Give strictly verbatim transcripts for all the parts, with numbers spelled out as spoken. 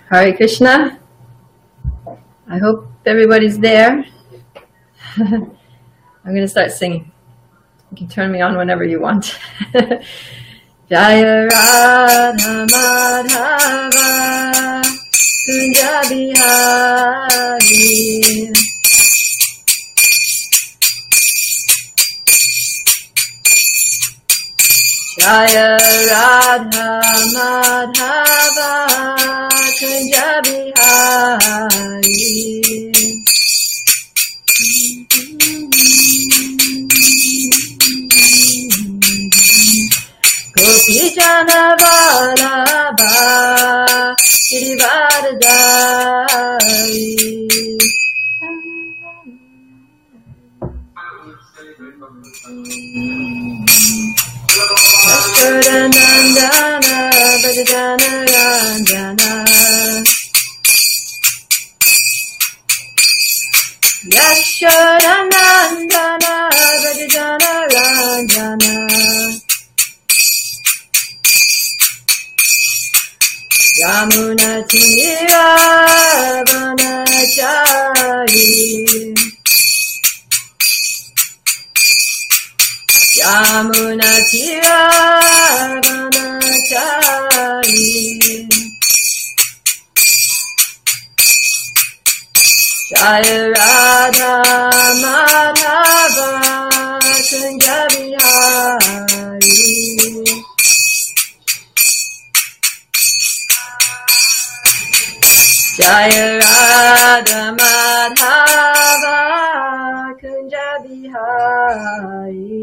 Hare Krishna. I hope everybody's there. I'm going to start singing. You can turn me on whenever you want. Jaya Radha Madhava Kunja Bihari Jaya Radha Madhava Kunja Bihari Gopi Jana Vallabha Girivardhari Yashodanandana Bhajana Ranjana Yashodanandana Bhajana Ranjana Yamuna Tira Vanachari Yamuna Tira Vanachari Jaya Radha Madhava Kunja Bihari Jaya Radha Madhava Kunja Bihari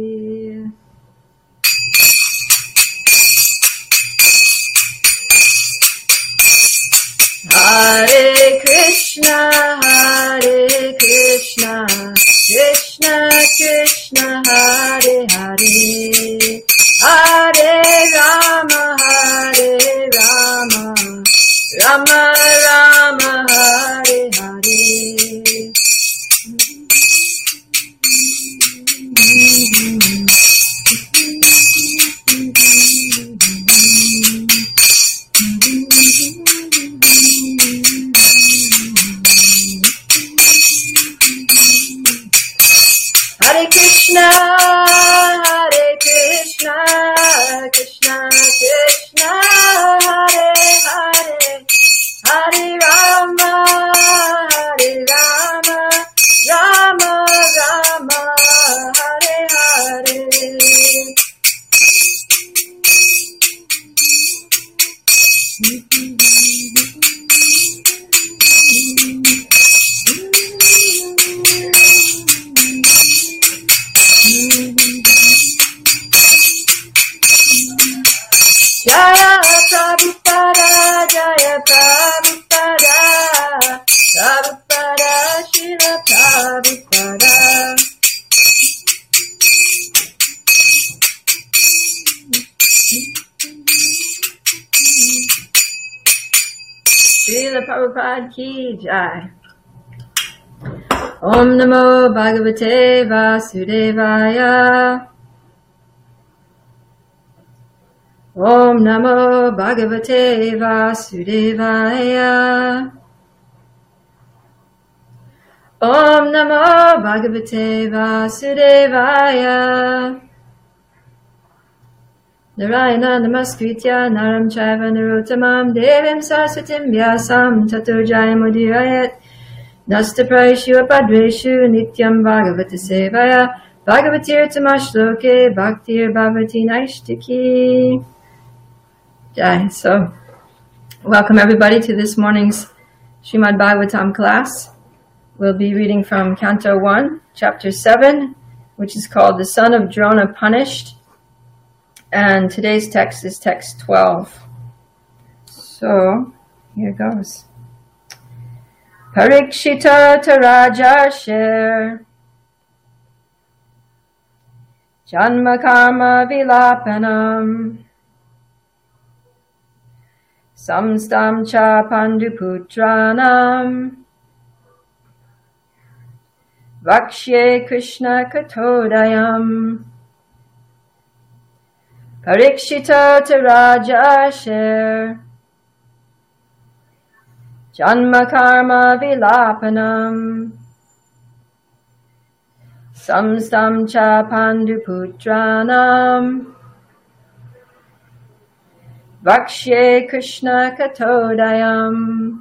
Hare Krishna, Hare Krishna, Krishna Krishna, Hare Hare, Hare Rama, Hare Rama, Rama Rama, Hare Hare. Hare Krishna, Hare Krishna, Krishna Krishna, Hare Hare, Hare Rama, Hare Rama, Rama Rama, Hare Hare. Jaya Prabhupada, Jaya Prabhupada, Prabhupada, Srila Prabhupada. Srila Prabhupada ki jai. Om Namo Bhagavate Vasudevaya. Om Namo Bhagavate Vasudevaya. Om Namo Bhagavate Vasudevaya. Narayana Namaskritya Naram Chaiva Narottamam Devim Saraswatim Vyasam Tato Jayamudirayat Nastapraishu Apadreshu Nityam Bhagavata Sevaya Bhagavatir Tamashloke Bhaktir Bhavati Naishtiki. Jai. So, welcome everybody to this morning's Srimad Bhagavatam class. We'll be reading from Canto one, Chapter seven, which is called The Son of Drona Punished. And today's text is text twelve. So, here goes. Parikshita Tarajarsher Janma Karma Vilapanam Samstam Cha Panduputranam Vakshye Krishna Katodayam Parikshita Taraja Asher Janma karma vilapanam. Samstam cha panduputranam. Vakshye Krishna katodayam.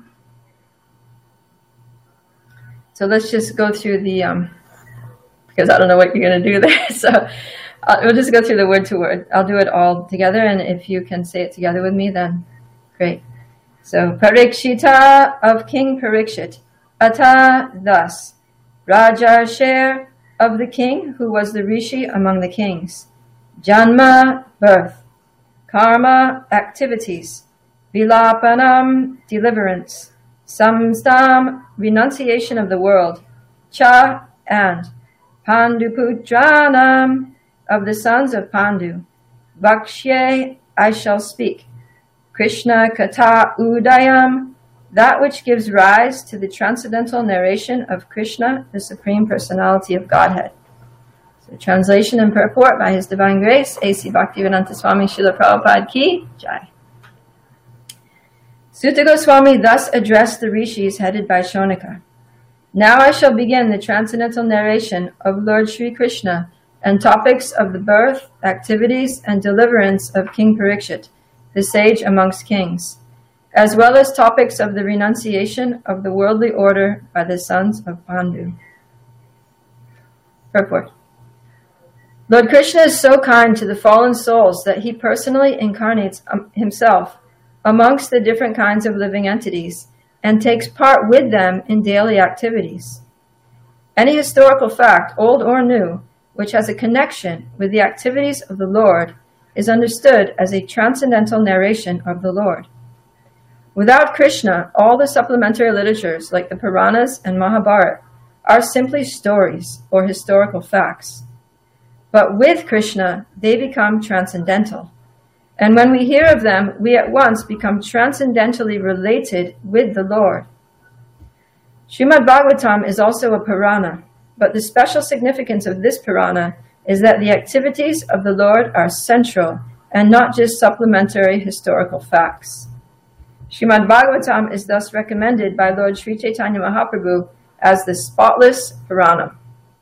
So let's just go through the, um, because I don't know what you're going to do there. So uh, we'll just go through the word to word. I'll do it all together, and if you can say it together with me, then great. So Parikshita of King Parikshit. Ata, thus. Rajarsher of the king, who was the rishi among the kings. Janma, birth. Karma, activities. Vilapanam, deliverance. Samstam, renunciation of the world. Cha, and. Panduputranam, of the sons of Pandu. Vakshye, I shall speak. Krishna kata udayam, that which gives rise to the transcendental narration of Krishna, the Supreme Personality of Godhead. So translation and purport by His Divine Grace, A C Bhaktivedanta Swami Srila Prabhupada Ki Jai. Sutta Goswami thus addressed the rishis headed by Shaunika. Now I shall begin the transcendental narration of Lord Sri Krishna and topics of the birth, activities, and deliverance of King Parikshit, the sage amongst kings, as well as topics of the renunciation of the worldly order by the sons of Pandu. Purport. Lord Krishna is so kind to the fallen souls that he personally incarnates um, himself amongst the different kinds of living entities and takes part with them in daily activities. Any historical fact, old or new, which has a connection with the activities of the Lord is understood as a transcendental narration of the Lord. Without Krishna, all the supplementary literatures like the Puranas and Mahabharata are simply stories or historical facts. But with Krishna, they become transcendental. And when we hear of them, we at once become transcendentally related with the Lord. Srimad Bhagavatam is also a Purana, but the special significance of this Purana is that the activities of the Lord are central and not just supplementary historical facts. Srimad Bhagavatam is thus recommended by Lord Sri Chaitanya Mahaprabhu as the spotless Purana.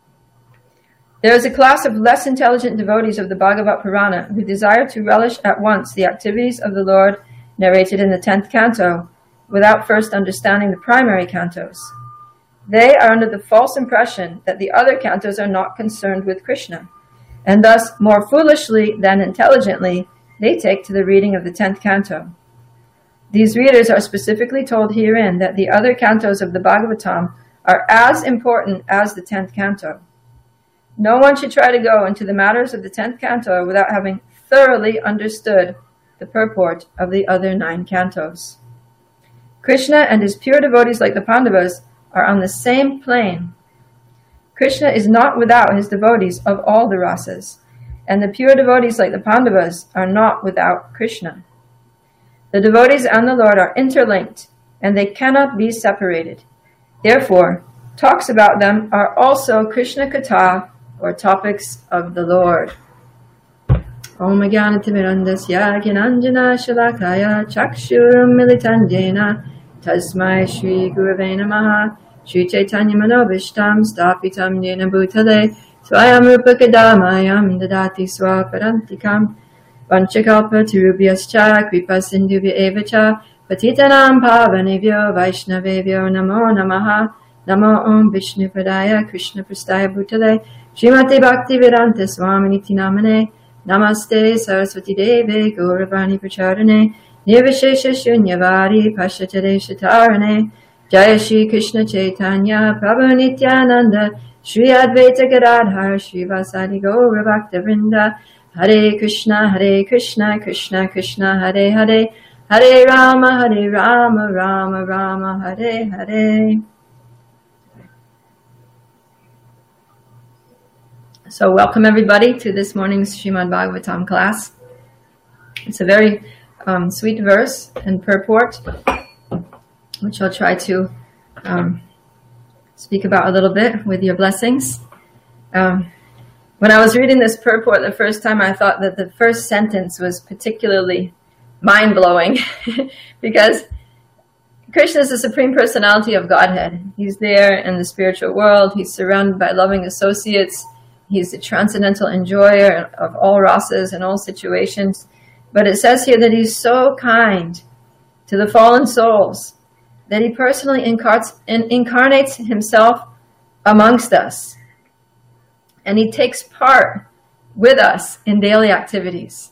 There is a class of less intelligent devotees of the Bhagavat Purana who desire to relish at once the activities of the Lord narrated in the tenth canto without first understanding the primary cantos. They are under the false impression that the other cantos are not concerned with Krishna, and thus, more foolishly than intelligently, they take to the reading of the tenth canto. These readers are specifically told herein that the other cantos of the Bhagavatam are as important as the tenth canto. No one should try to go into the matters of the tenth canto without having thoroughly understood the purport of the other nine cantos. Krishna and his pure devotees like the Pandavas are on the same plane. Krishna is not without his devotees of all the rasas, and the pure devotees like the Pandavas are not without Krishna. The devotees and the Lord are interlinked, and they cannot be separated. Therefore, talks about them are also Krishna Katha, or topics of the Lord. Om Jnanatimirandasya Gyananjana Shalakaya Chakshurum Militandena Tasmai Shri Gurave Namaha Shri Chaitanya Manobishtam Stapitam Yena Bhutale Swayam Rupakadamayam Dadati Swaparantikam Vanchakalpa Tirubhyascha Kripa Sindhubhya Evacha Patitanam Pavanevyo Vaishnavevyo Namo Namaha Namo Om Vishnu Padaya Krishna Prastaya Bhutale Srimati Bhakti Vedanta Swami Niti Namane Namaste Saraswati Deve Gauravani Pracharane Nirvishesha Shunyavadi Pashatade Shatarane Jaya Shri Krishna Chaitanya Prabhu Nityananda Shri Advaita Gadadhar Shri Vasadi Gaura Bhakta Vrinda Hare Krishna Hare Krishna Krishna Krishna Hare Hare Hare Rama Hare Rama Rama Rama Hare Hare. So welcome everybody to this morning's Srimad Bhagavatam class. It's a very um, sweet verse and purport, which I'll try to um, speak about a little bit with your blessings. Um, when I was reading this purport the first time, I thought that the first sentence was particularly mind-blowing because Krishna is the Supreme Personality of Godhead. He's there in the spiritual world. He's surrounded by loving associates. He's the transcendental enjoyer of all rasas and all situations. But it says here that he's so kind to the fallen souls that he personally incarnates, incarnates himself amongst us. And he takes part with us in daily activities.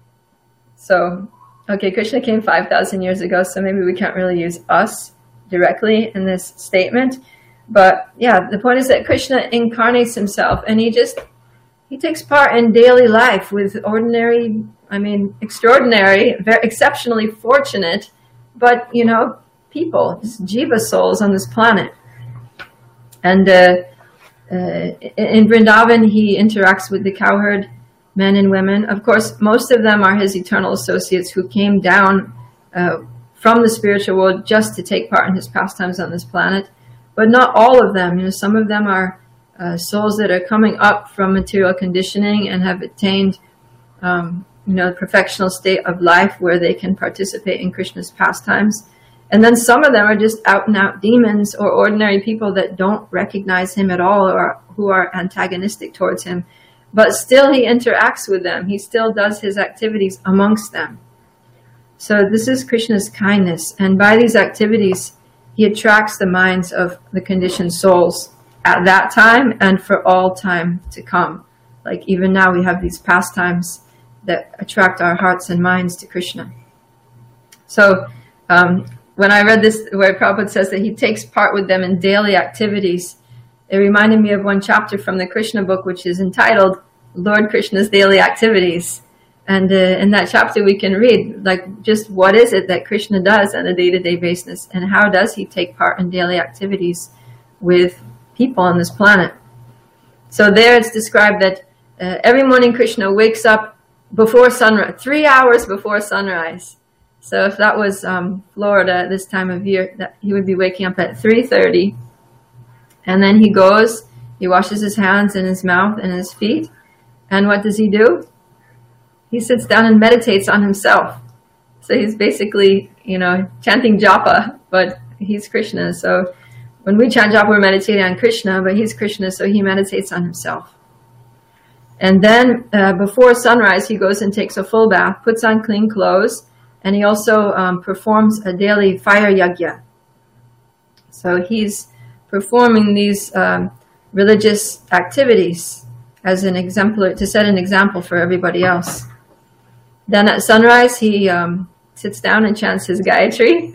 So, okay, Krishna came five thousand years ago, so maybe we can't really use us directly in this statement. But yeah, the point is that Krishna incarnates himself, and he just, he takes part in daily life with ordinary, I mean, extraordinary, very exceptionally fortunate, but, you know, people, just jiva souls on this planet. And uh, uh, in Vrindavan, he interacts with the cowherd men and women. Of course, most of them are his eternal associates who came down uh, from the spiritual world just to take part in his pastimes on this planet. But not all of them. You know, some of them are uh, souls that are coming up from material conditioning and have attained, um, you know, the perfectional state of life where they can participate in Krishna's pastimes. And then some of them are just out and out demons or ordinary people that don't recognize him at all or who are antagonistic towards him. But still he interacts with them. He still does his activities amongst them. So this is Krishna's kindness. And by these activities, he attracts the minds of the conditioned souls at that time and for all time to come. Like even now we have these pastimes that attract our hearts and minds to Krishna. So um, when I read this, where Prabhupada says that he takes part with them in daily activities, it reminded me of one chapter from the Krishna book, which is entitled Lord Krishna's Daily Activities. And uh, in that chapter we can read, like, just what is it that Krishna does on a day-to-day basis, and how does he take part in daily activities with people on this planet. So there it's described that uh, every morning Krishna wakes up before sunrise, three hours before sunrise. So if that was um, Florida at this time of year, that he would be waking up at three thirty. And then he goes, he washes his hands and his mouth and his feet. And what does he do? He sits down and meditates on himself. So he's basically, you know, chanting japa, but he's Krishna. So when we chant japa, we're meditating on Krishna, but he's Krishna, so he meditates on himself. And then uh, before sunrise, he goes and takes a full bath, puts on clean clothes, and he also um, performs a daily fire yajna. So he's performing these um, religious activities as an exemplar, to set an example for everybody else. Then at sunrise, he um, sits down and chants his Gayatri.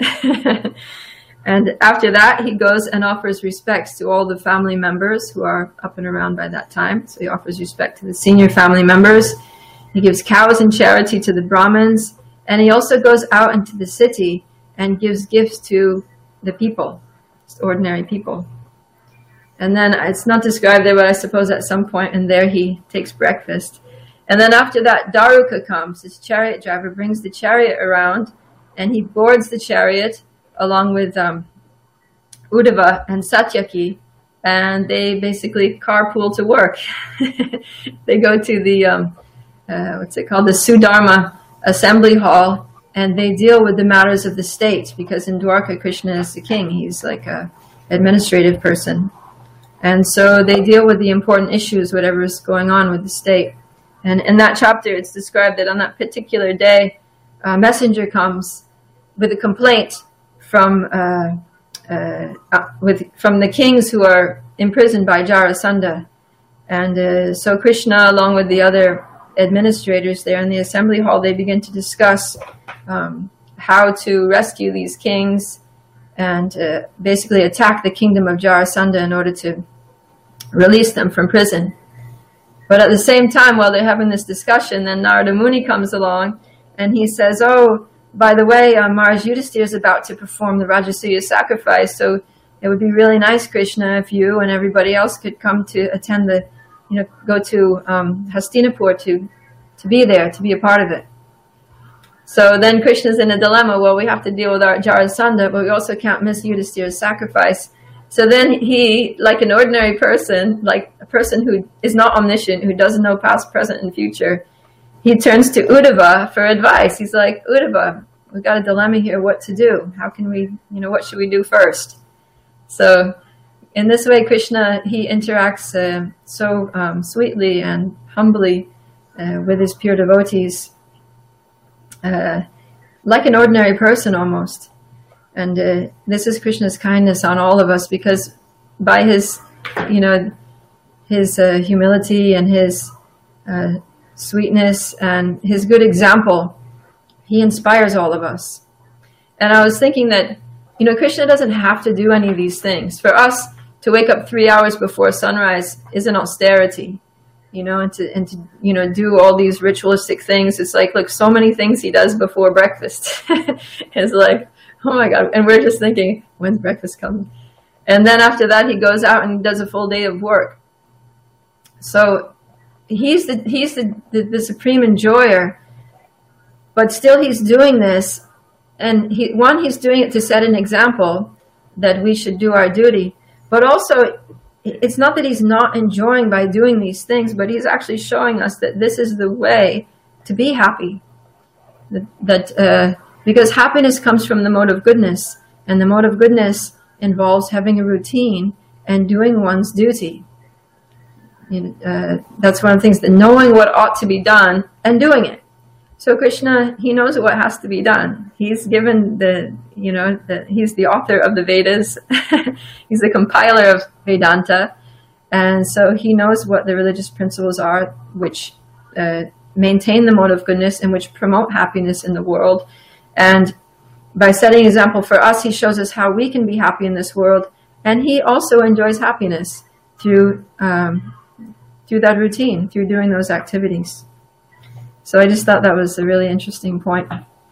And after that, he goes and offers respects to all the family members who are up and around by that time. So he offers respect to the senior family members. He gives cows in charity to the Brahmins. And he also goes out into the city and gives gifts to the people, just ordinary people. And then it's not described there, but I suppose at some point in there he takes breakfast. And then after that, Daruka comes, his chariot driver, brings the chariot around, and he boards the chariot along with um, Uddhava and Satyaki, and they basically carpool to work. They go to the, um, uh, what's it called, the Sudharma Assembly Hall, and they deal with the matters of the state, because in Dwarka, Krishna is the king. He's like a administrative person. And so they deal with the important issues, whatever is going on with the state. And in that chapter, it's described that on that particular day, a messenger comes with a complaint from uh, uh, uh, with from the kings who are imprisoned by Jarasandha. And uh, so Krishna, along with the other administrators there in the assembly hall, they begin to discuss um, how to rescue these kings and uh, basically attack the kingdom of Jarasandha in order to release them from prison. But at the same time, while they're having this discussion, then Narada Muni comes along and he says, oh, by the way, uh, Maharaj Yudhisthira is about to perform the Rajasuya sacrifice, so it would be really nice, Krishna, if you and everybody else could come to attend the, you know, go to um, Hastinapur to, to be there, to be a part of it. So then Krishna's in a dilemma. Well, we have to deal with our Jarasandha, but we also can't miss Yudhisthira's sacrifice. So then he, like an ordinary person, like a person who is not omniscient, who doesn't know past, present, and future, he turns to Uddhava for advice. He's like, Uddhava, we've got a dilemma here, what to do. How can we, you know, what should we do first? So in this way, Krishna, he interacts uh, so um, sweetly and humbly uh, with his pure devotees, uh, like an ordinary person almost. And uh, this is Krishna's kindness on all of us, because by his, you know, his uh, humility and his uh, sweetness and his good example, he inspires all of us. And I was thinking that, you know, Krishna doesn't have to do any of these things. For us, to wake up three hours before sunrise is an austerity, you know, and to, and to, you know, do all these ritualistic things. It's like, look, so many things he does before breakfast. It's like, oh my God. And we're just thinking, when's breakfast coming? And then after that, he goes out and does a full day of work. So he's the, he's the, the, the supreme enjoyer, but still he's doing this. And he, one, he's doing it to set an example that we should do our duty. But also, it's not that he's not enjoying by doing these things, but he's actually showing us that this is the way to be happy. That, that uh, because happiness comes from the mode of goodness, and the mode of goodness involves having a routine and doing one's duty. You know, uh, that's one of the things, that knowing what ought to be done and doing it. So Krishna, he knows what has to be done. He's given the, you know, the, he's the author of the Vedas. He's the compiler of Vedanta. And so he knows what the religious principles are, which uh, maintain the mode of goodness and which promote happiness in the world. And by setting an example for us, he shows us how we can be happy in this world. And he also enjoys happiness through, um, through that routine, through doing those activities. So I just thought that was a really interesting point,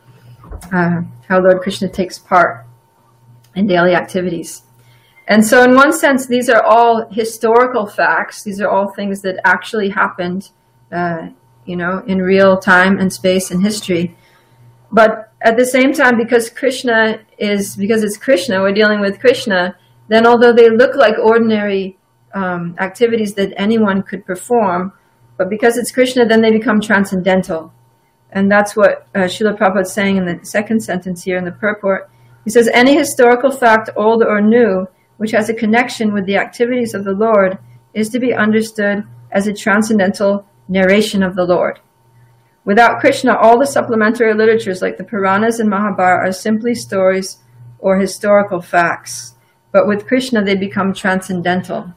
uh, how Lord Krishna takes part in daily activities. And so in one sense, these are all historical facts. These are all things that actually happened, uh, you know, in real time and space and history. But at the same time, because Krishna is, because it's Krishna, we're dealing with Krishna, then although they look like ordinary um, activities that anyone could perform, but because it's Krishna, then they become transcendental. And that's what uh, Srila Prabhupada is saying in the second sentence here in the purport. He says, any historical fact, old or new, which has a connection with the activities of the Lord, is to be understood as a transcendental narration of the Lord. Without Krishna, all the supplementary literatures like the Puranas and Mahabharata are simply stories or historical facts. But with Krishna, they become transcendental.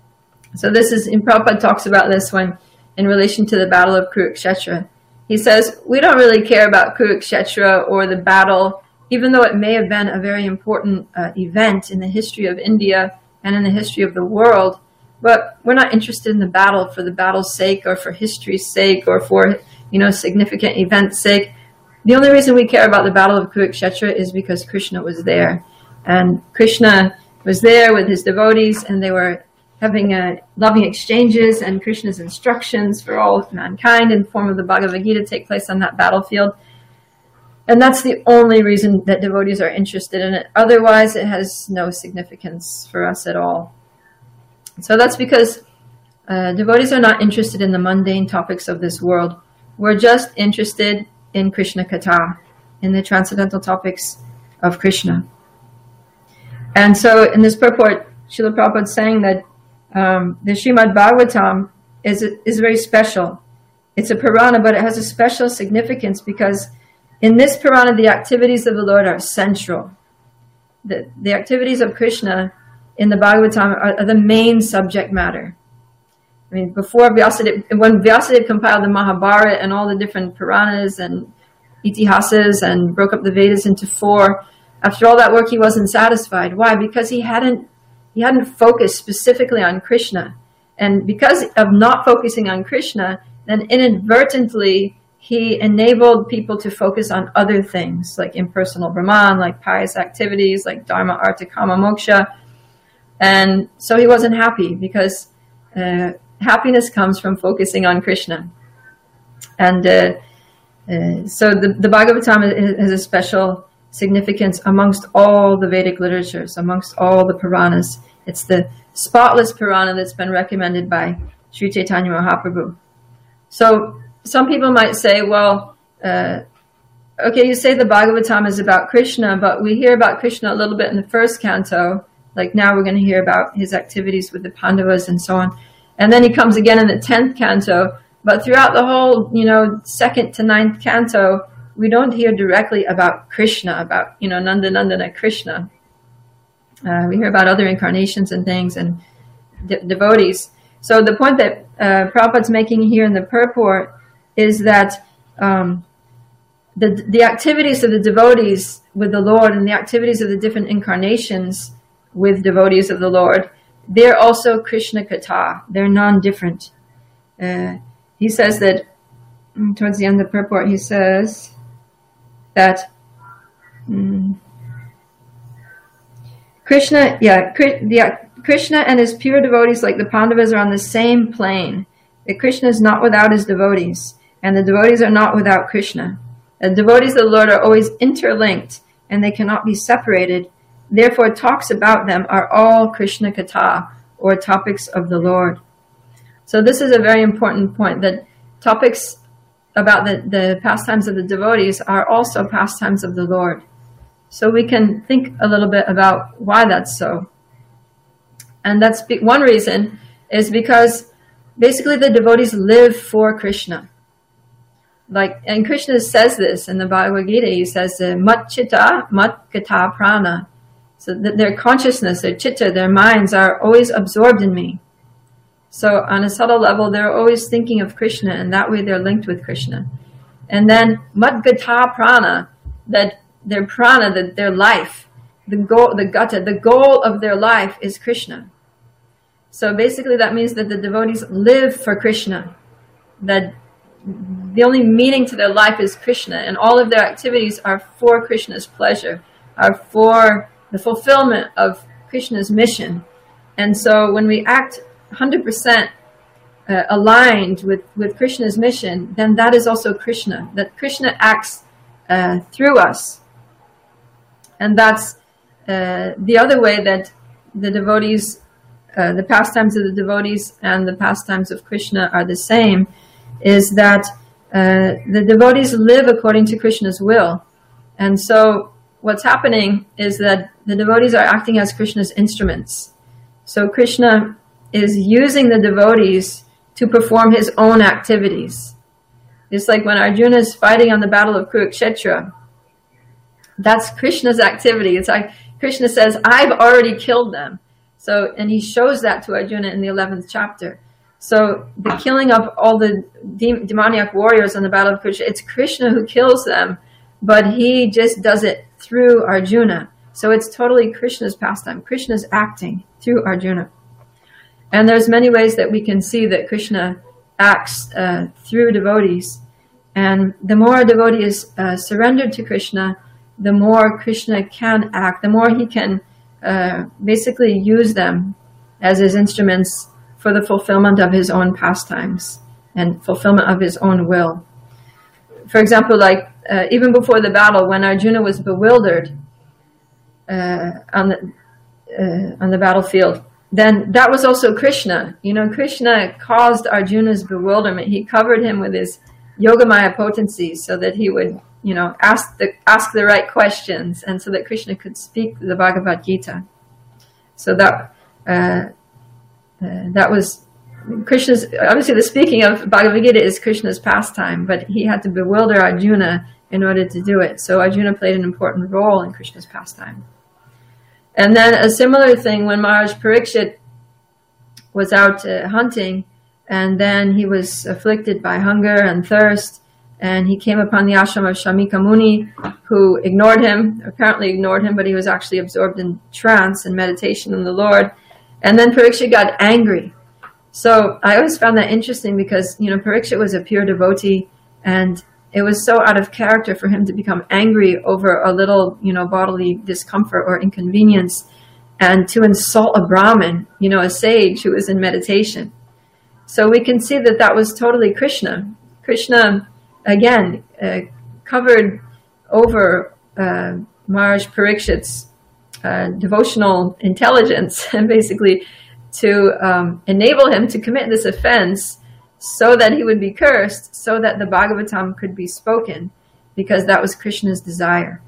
So this is, and Prabhupada talks about this when, in relation to the battle of Kurukshetra. He says, we don't really care about Kurukshetra or the battle, even though it may have been a very important uh, event in the history of India and in the history of the world, but we're not interested in the battle for the battle's sake or for history's sake or for, you know, significant event's sake. The only reason we care about the battle of Kurukshetra is because Krishna was there. And Krishna was there with his devotees, and they were having uh, loving exchanges, and Krishna's instructions for all mankind in the form of the Bhagavad Gita take place on that battlefield. And that's the only reason that devotees are interested in it. Otherwise, it has no significance for us at all. So that's because uh, devotees are not interested in the mundane topics of this world. We're just interested in Krishna Katha, in the transcendental topics of Krishna. And so in this purport, Srila Prabhupada is saying that Um, the Srimad Bhagavatam is is very special. It's a Purana, but it has a special significance because in this Purana, the activities of the Lord are central. The, the activities of Krishna in the Bhagavatam are, are the main subject matter. I mean, before Vyasadeva, when Vyasadeva compiled the Mahabharata and all the different Puranas and Itihasas and broke up the Vedas into four, after all that work, he wasn't satisfied. Why? Because he hadn't He hadn't focused specifically on Krishna. And because of not focusing on Krishna, then inadvertently he enabled people to focus on other things, like impersonal Brahman, like pious activities, like Dharma, Artha, Kama, Moksha. And so he wasn't happy because uh, happiness comes from focusing on Krishna. And uh, uh, so the, the Bhagavatam has a special significance amongst all the Vedic literatures, amongst all the Puranas. It's the spotless Purana that's been recommended by Sri Chaitanya Mahaprabhu. So some people might say, well, uh, okay, you say the Bhagavatam is about Krishna, but we hear about Krishna a little bit in the first canto. Like now we're going to hear about his activities with the Pandavas and so on. And then he comes again in the tenth canto. But throughout the whole, you know, second to ninth canto, we don't hear directly about Krishna, about, you know, Nanda Nandana Krishna. Uh, we hear about other incarnations and things and de- devotees. So the point that uh, Prabhupada's making here in the purport is that um, the the activities of the devotees with the Lord and the activities of the different incarnations with devotees of the Lord, they're also Krishna Katha. They're non-different. Uh, he says that, towards the end of the purport, he says that um, Krishna, yeah, yeah, Krishna and his pure devotees, like the Pandavas, are on the same plane. That Krishna is not without his devotees, and the devotees are not without Krishna. The devotees of the Lord are always interlinked, and they cannot be separated. Therefore, talks about them are all Krishna Katha, or topics of the Lord. So this is a very important point, that topics about the, the pastimes of the devotees are also pastimes of the Lord. So we can think a little bit about why that's so. And that's be- one reason is because basically the devotees live for Krishna. Like, and Krishna says this in the Bhagavad Gita. He says, "Mat chitta, mat kata prana." So that their consciousness, their chitta, their minds are always absorbed in me. So on a subtle level, they're always thinking of Krishna, and that way they're linked with Krishna. And then mat gata prana, that their prana, that their life, the goal, the gata, the goal of their life is Krishna. So basically that means that the devotees live for Krishna, that the only meaning to their life is Krishna, and all of their activities are for Krishna's pleasure, are for the fulfillment of Krishna's mission. And so when we act one hundred percent uh, aligned with, with Krishna's mission, then that is also Krishna, that Krishna acts uh, through us. And that's uh, the other way that the devotees, uh, the pastimes of the devotees and the pastimes of Krishna are the same, is that uh, the devotees live according to Krishna's will. And so what's happening is that the devotees are acting as Krishna's instruments. So Krishna is using the devotees to perform his own activities. It's like when Arjuna is fighting on the battle of Kurukshetra. That's Krishna's activity. It's like Krishna says, I've already killed them. So, and he shows that to Arjuna in the eleventh chapter. So the killing of all the de- demoniac warriors on the battle of Kurukshetra, it's Krishna who kills them, but he just does it through Arjuna. So it's totally Krishna's pastime. Krishna's acting through Arjuna. And there's many ways that we can see that Krishna acts uh, through devotees. And the more a devotee is uh, surrendered to Krishna, the more Krishna can act, the more he can uh, basically use them as his instruments for the fulfillment of his own pastimes and fulfillment of his own will. For example, like uh, even before the battle, when Arjuna was bewildered uh, on the uh, on the battlefield, then that was also Krishna. You know, Krishna caused Arjuna's bewilderment. He covered him with his Yogamaya potencies so that he would, you know, ask the ask the right questions, and so that Krishna could speak the Bhagavad Gita. So that uh, uh, that was Krishna's. Obviously, the speaking of Bhagavad Gita is Krishna's pastime, but he had to bewilder Arjuna in order to do it. So Arjuna played an important role in Krishna's pastime. And then a similar thing when Maharaj Parikshit was out uh, hunting, and then he was afflicted by hunger and thirst, and he came upon the ashram of Shamika Muni, who ignored him, apparently ignored him, but he was actually absorbed in trance and meditation in the Lord. And then Parikshit got angry. So I always found that interesting because, you know, Parikshit was a pure devotee, and it was so out of character for him to become angry over a little, you know, bodily discomfort or inconvenience, and to insult a Brahmin, you know, a sage who was in meditation. So we can see that that was totally Krishna. Krishna, again, uh, covered over uh, Maharaj Parikshit's uh, devotional intelligence, and basically to um, enable him to commit this offense so that he would be cursed, so that the Bhagavatam could be spoken. because that was Krishna's desire.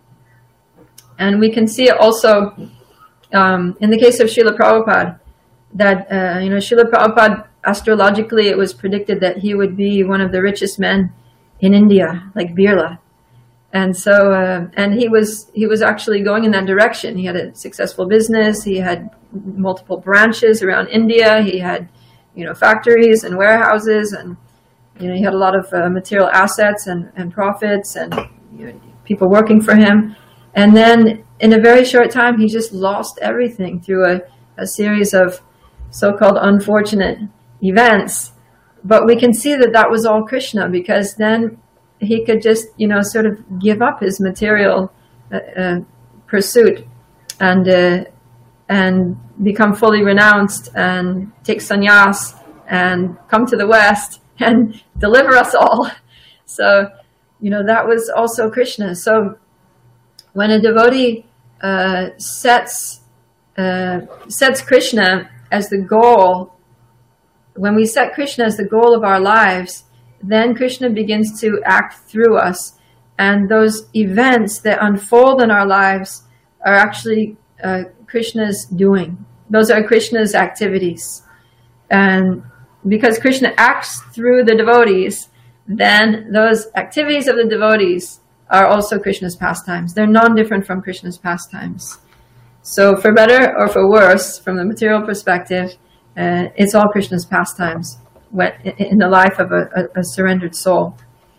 And we can see it also um, in the case of Srila Prabhupada, that, uh, you know, Srila Prabhupada, astrologically, it was predicted that he would be one of the richest men in India, like Birla. And so, uh, and he was, he was actually going in that direction. He had a successful business. He had multiple branches around India. He had, you know, factories and warehouses, and, you know, he had a lot of uh, material assets and, and profits and, you know, people working for him. And then in a very short time, he just lost everything through a, a series of so-called unfortunate events. But we can see that that was all Krishna, because then he could just, you know, sort of give up his material uh, uh, pursuit and uh, and become fully renounced and take sannyas and come to the West and deliver us all. So, you know, that was also Krishna. So when a devotee uh, sets uh, sets Krishna as the goal, when we set Krishna as the goal of our lives, then Krishna begins to act through us. And those events that unfold in our lives are actually uh, Krishna's doing. Those are Krishna's activities. And because Krishna acts through the devotees, then those activities of the devotees are also Krishna's pastimes. They're non-different from Krishna's pastimes. So for better or for worse, from the material perspective, uh, it's all Krishna's pastimes when, in the life of a, a, a surrendered soul.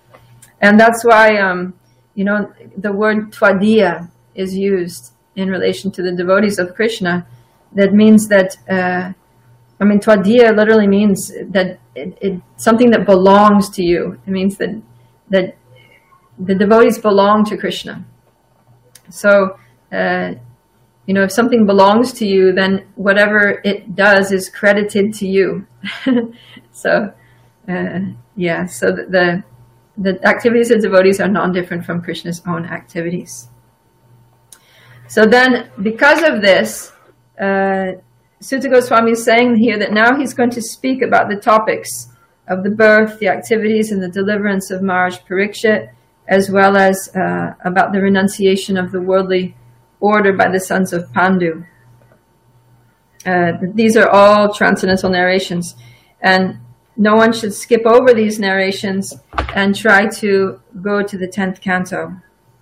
And that's why, um, you know, the word tvadiya is used in relation to the devotees of Krishna. That means that, uh, I mean, tvadiya literally means that it, it something that belongs to you. It means that that the devotees belong to Krishna. So, uh, you know, if something belongs to you, then whatever it does is credited to you. So, uh, yeah, so the, the the activities of devotees are non-different from Krishna's own activities. So then, because of this, uh, Sutta Goswami is saying here that now he's going to speak about the topics of the birth, the activities, and the deliverance of Maharaj Parikshit, as well as uh, about the renunciation of the worldly order by the sons of Pandu. Uh, these are all transcendental narrations, and no one should skip over these narrations and try to go to the tenth canto.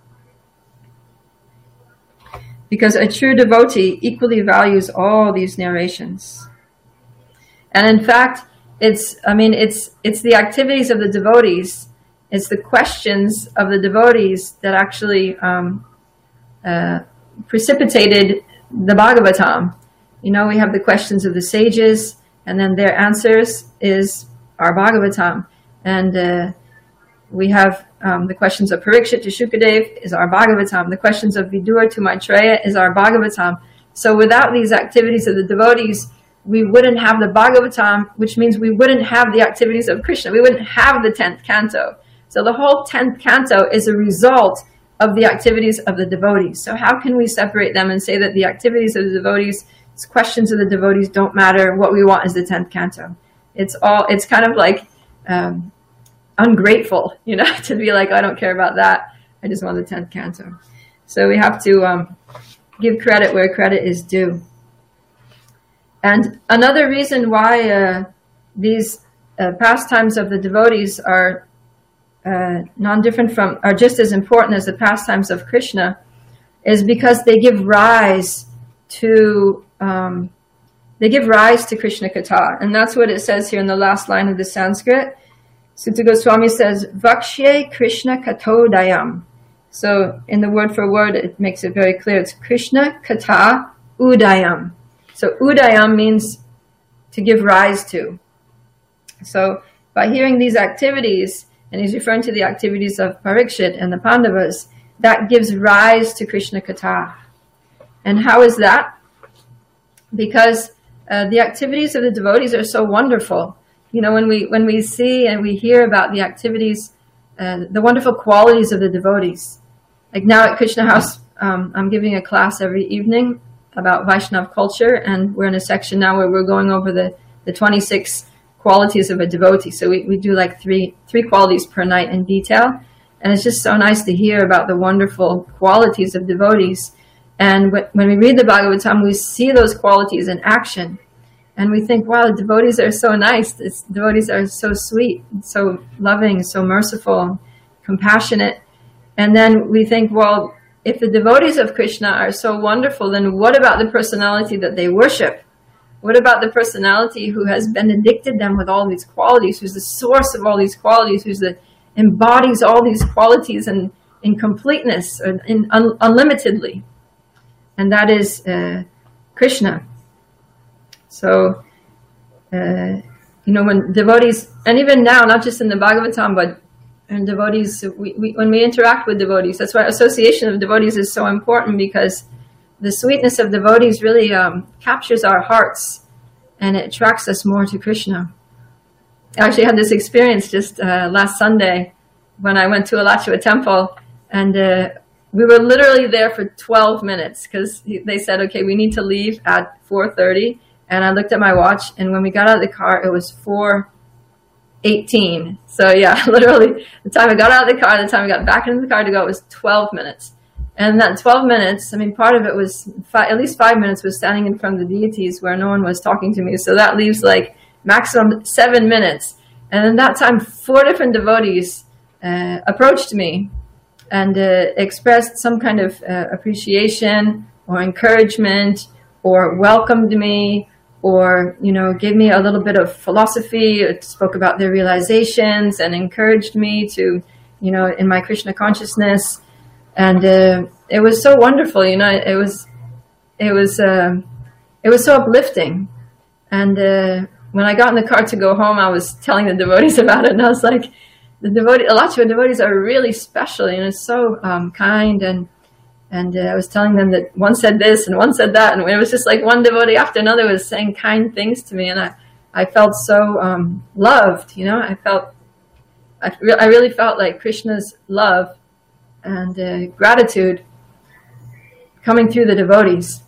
Because a true devotee equally values all these narrations. And in fact, it's, I mean, it's, it's the activities of the devotees, it's the questions of the devotees that actually um, uh, precipitated the Bhagavatam. You know, we have the questions of the sages, and then their answers is our Bhagavatam. And uh, we have um, the questions of Parikshit to Shukadev is our Bhagavatam. The questions of Vidura to Maitreya is our Bhagavatam. So without these activities of the devotees, we wouldn't have the Bhagavatam, which means we wouldn't have the activities of Krishna. We wouldn't have the tenth canto. So the whole tenth canto is a result of the activities of the devotees. So how can we separate them and say that the activities of the devotees, questions of the devotees don't matter, what we want is the tenth canto? It's all, it's kind of like um, ungrateful, you know, to be like, I don't care about that, I just want the tenth canto. So we have to um, give credit where credit is due. And another reason why uh, these uh, pastimes of the devotees are uh, non-different from, are just as important as the pastimes of Krishna, is because they give rise to um, they give rise to Krishna Katha. And that's what it says here in the last line of the Sanskrit. Sutta Goswami says, Vakshye Krishna Kathodayam. So in the word for word, it makes it very clear. It's Krishna Katha Udayam. So Udayam means to give rise to. So by hearing these activities, and he's referring to the activities of Parikshit and the Pandavas, that gives rise to Krishna Katha. And how is that? Because uh, the activities of the devotees are so wonderful. You know, when we when we see and we hear about the activities, uh, the wonderful qualities of the devotees. Like now at Krishna House, um, I'm giving a class every evening about Vaishnav culture, and we're in a section now where we're going over the, the twenty-six qualities of a devotee. So we, we do like three three qualities per night in detail. And it's just so nice to hear about the wonderful qualities of devotees. And when we read the Bhagavatam, we see those qualities in action. And we think, wow, the devotees are so nice. The devotees are so sweet, so loving, so merciful, compassionate. And then we think, well, if the devotees of Krishna are so wonderful, then what about the personality that they worship? What about the personality who has benedicted them with all these qualities, who's the source of all these qualities, who's the embodies all these qualities in, in completeness, or in un, unlimitedly? And that is uh, Krishna. So, uh, you know, when devotees, and even now, not just in the Bhagavatam, but in devotees, we, we, when we interact with devotees, that's why association of devotees is so important, because the sweetness of devotees really um, captures our hearts, and it attracts us more to Krishna. I actually had this experience just uh, last Sunday when I went to Alachua temple, and uh, we were literally there for twelve minutes, because they said, okay, we need to leave at four thirty. And I looked at my watch, and when we got out of the car, it was four eighteen. So yeah, literally, the time I got out of the car, the time I got back into the car to go, it was twelve minutes. And that twelve minutes, I mean, part of it was, five, at least five minutes was standing in front of the deities where no one was talking to me. So that leaves like maximum seven minutes. And in that time, four different devotees uh, approached me and uh, expressed some kind of uh, appreciation or encouragement, or welcomed me, or, you know, gave me a little bit of philosophy, spoke about their realizations, and encouraged me to, you know, in my Krishna consciousness. And uh, it was so wonderful, you know, it was, it was, uh, it was so uplifting. And uh, when I got in the car to go home, I was telling the devotees about it, and I was like, the devotee, Alachua devotees are really special, you know, so um, kind, and And uh, I was telling them that one said this and one said that, and it was just like one devotee after another was saying kind things to me, and I, I felt so um, loved, you know. I felt, I, re- I really felt like Krishna's love and uh, gratitude coming through the devotees,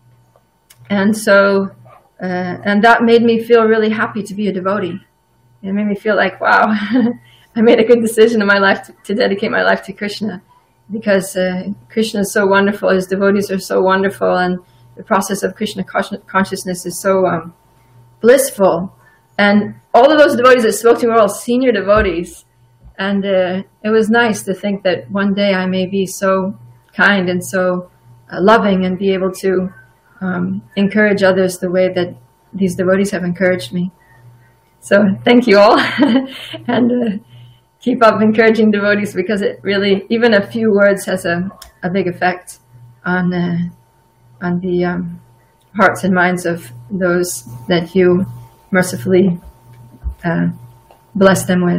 and so, uh, and that made me feel really happy to be a devotee. It made me feel like, wow, I made a good decision in my life to, to dedicate my life to Krishna. Because uh, Krishna is so wonderful, his devotees are so wonderful, and the process of Krishna consciousness is so um, blissful. And all of those devotees that spoke to me were all senior devotees. And uh, it was nice to think that one day I may be so kind and so uh, loving and be able to um, encourage others the way that these devotees have encouraged me. So thank you all. and uh, keep up encouraging devotees, because it really, even a few words has a, a big effect on uh, on the um, hearts and minds of those that you mercifully uh, bless them with.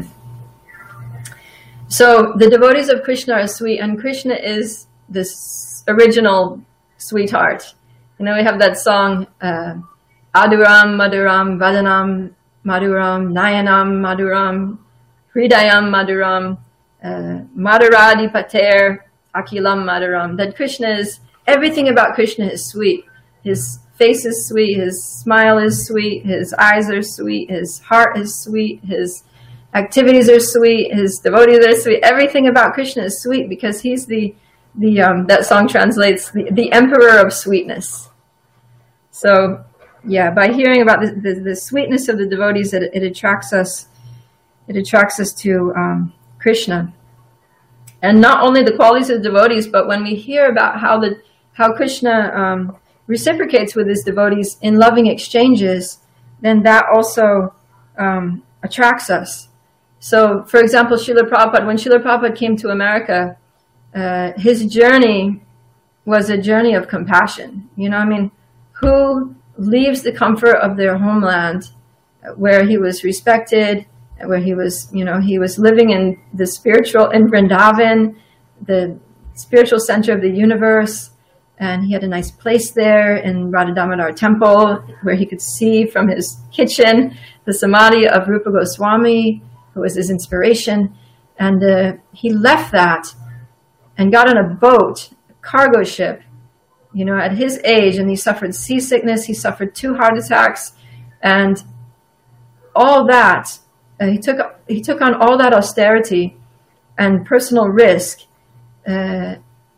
So the devotees of Krishna are sweet, and Krishna is this original sweetheart. You know, we have that song, uh, Aduram, Maduram, Vadanam, Maduram, Nayanam, Maduram, Hridayam Maduram, uh, Madhuradi Pater, Akilam Maduram, that Krishna is, everything about Krishna is sweet. His face is sweet, his smile is sweet, his eyes are sweet, his heart is sweet, his activities are sweet, his devotees are sweet. Everything about Krishna is sweet, because he's the, the um, that song translates, the, the emperor of sweetness. So, yeah, by hearing about the, the, the sweetness of the devotees, it, it attracts us It attracts us to um, Krishna. And not only the qualities of the devotees, but when we hear about how the how Krishna um, reciprocates with his devotees in loving exchanges, then that also um, attracts us. So, for example, Srila Prabhupada, when Srila Prabhupada came to America, uh, his journey was a journey of compassion. You know, I mean, who leaves the comfort of their homeland where he was respected, where he was, you know, he was living in the spiritual, in Vrindavan, the spiritual center of the universe, and he had a nice place there in Radha Damodar temple where he could see from his kitchen the samadhi of Rupa Goswami, who was his inspiration. And uh, he left that and got on a boat, a cargo ship, you know, at his age, and he suffered seasickness, he suffered two heart attacks, and all that. Uh, he took he took on all that austerity and personal risk, uh,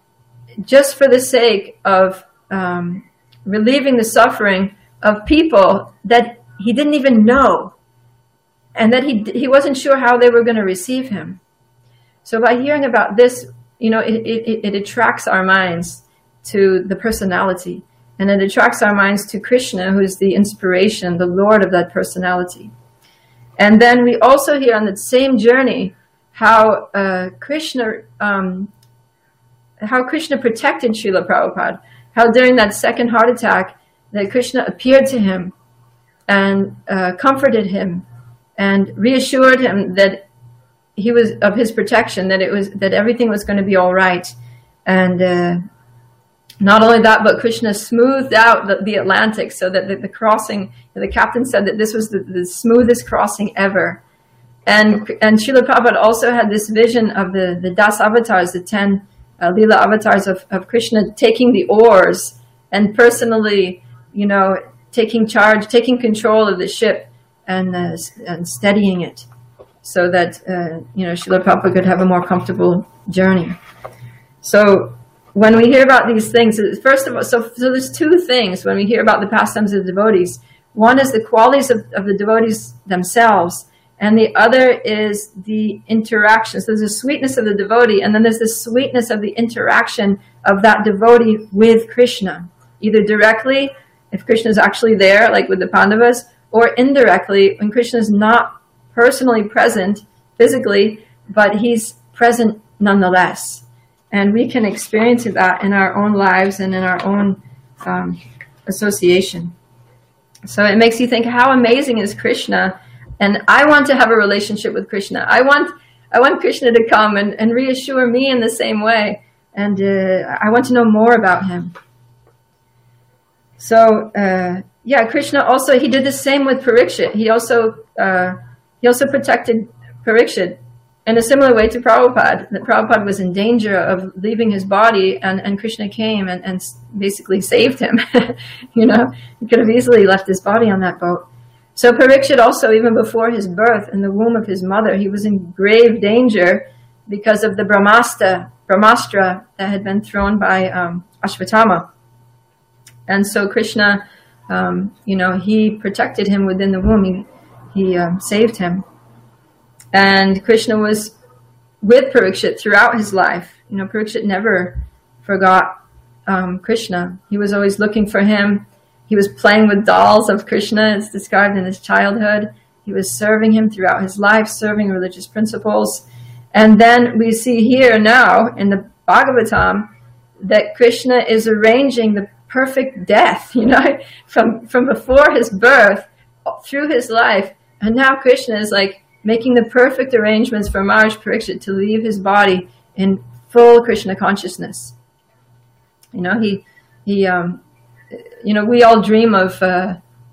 just for the sake of um, relieving the suffering of people that he didn't even know, and that he he wasn't sure how they were going to receive him. So by hearing about this, you know, it, it, it attracts our minds to the personality, and it attracts our minds to Krishna, who is the inspiration, the Lord of that personality. And then we also hear on that same journey how uh, Krishna, um, how Krishna protected Srila Prabhupada. How during that second heart attack, that Krishna appeared to him and uh, comforted him and reassured him that he was of his protection, that it was that everything was going to be all right. And uh, not only that, but Krishna smoothed out the, the Atlantic so that the, the crossing, the captain said that this was the, the smoothest crossing ever. And and Srila Prabhupada also had this vision of the, the Das avatars, the ten uh, Leela avatars of, of Krishna taking the oars and personally, you know, taking charge, taking control of the ship and uh, and steadying it, so that uh, you know, Srila Prabhupada could have a more comfortable journey. So when we hear about these things, first of all, so, so there's two things when we hear about the pastimes of the devotees. One is the qualities of, of the devotees themselves, and the other is the interaction. So there's the sweetness of the devotee, and then there's the sweetness of the interaction of that devotee with Krishna, either directly, if Krishna is actually there, like with the Pandavas, or indirectly, when Krishna is not personally present physically, but he's present nonetheless. And we can experience that in our own lives and in our own um, association. So it makes you think, how amazing is Krishna? And I want to have a relationship with Krishna. I want I want Krishna to come and, and reassure me in the same way. And uh, I want to know more about him. So, uh, yeah, Krishna also, he did the same with Parikshit. He also, uh, he also protected Parikshit in a similar way to Prabhupada. That Prabhupada was in danger of leaving his body, and, and Krishna came and, and basically saved him. You know, he could have easily left his body on that boat. So Parikshit also, even before his birth in the womb of his mother, he was in grave danger because of the Brahmastra, Brahmastra that had been thrown by um, Ashwatthama. And so Krishna, um, you know, he protected him within the womb. He, he um, saved him. And Krishna was with Parikshit throughout his life. You know, Parikshit never forgot um, Krishna. He was always looking for him. He was playing with dolls of Krishna. It's described in his childhood. He was serving him throughout his life, serving religious principles. And then we see here now in the Bhagavatam that Krishna is arranging the perfect death, you know, from, from before his birth through his life. And now Krishna is like making the perfect arrangements for Maharaj Parikshit to leave his body in full Krishna consciousness. You know, he, he, um, you know, we all dream of, uh,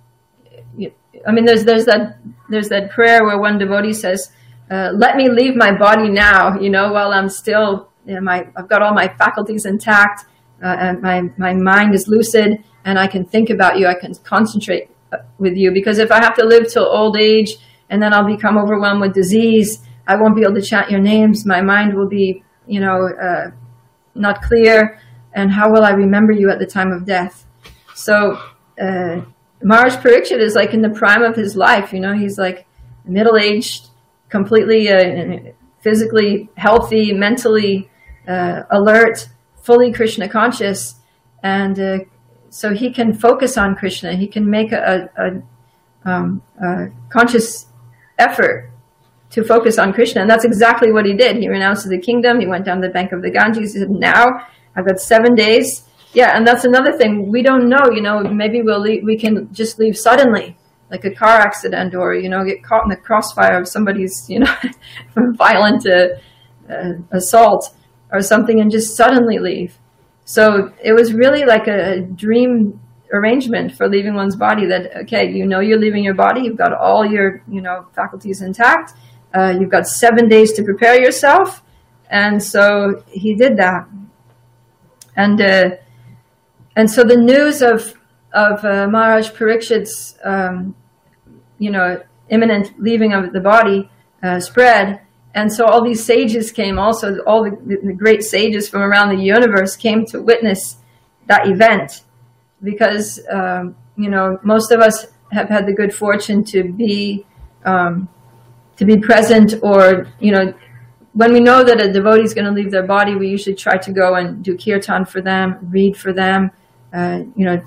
I mean, there's, there's that, there's that prayer where one devotee says, uh, let me leave my body now, you know, while I'm still, you know, my, I've got all my faculties intact, uh, and my, my mind is lucid, and I can think about you, I can concentrate with you, because if I have to live till old age, and then I'll become overwhelmed with disease, I won't be able to chant your names, my mind will be, you know, uh, not clear, and how will I remember you at the time of death? So, uh, Maharaj Parikshit is like in the prime of his life, you know, he's like middle-aged, completely uh, physically healthy, mentally uh, alert, fully Krishna conscious, and uh, so he can focus on Krishna. He can make a, a, a, um, a conscious effort to focus on Krishna, and that's exactly what he did. He renounced the kingdom. He went down the bank of the Ganges. He said, now I've got seven days. Yeah, and that's another thing. We don't know, you know, maybe we'll leave, we can just leave suddenly, like a car accident, or, you know, get caught in the crossfire of somebody's, you know, violent uh, uh, assault or something, and just suddenly leave. So it was really like a dream arrangement for leaving one's body, that, okay, you know, you're leaving your body, you've got all your, you know, faculties intact, uh, you've got seven days to prepare yourself. And so he did that. And, uh, And so the news of of uh, Maharaj Parikshit's, um, you know, imminent leaving of the body uh, spread, and so all these sages came also, all the, the great sages from around the universe came to witness that event, because, um, you know, most of us have had the good fortune to be, um, to be present, or, you know, when we know that a devotee is going to leave their body, we usually try to go and do kirtan for them, read for them, uh, you know,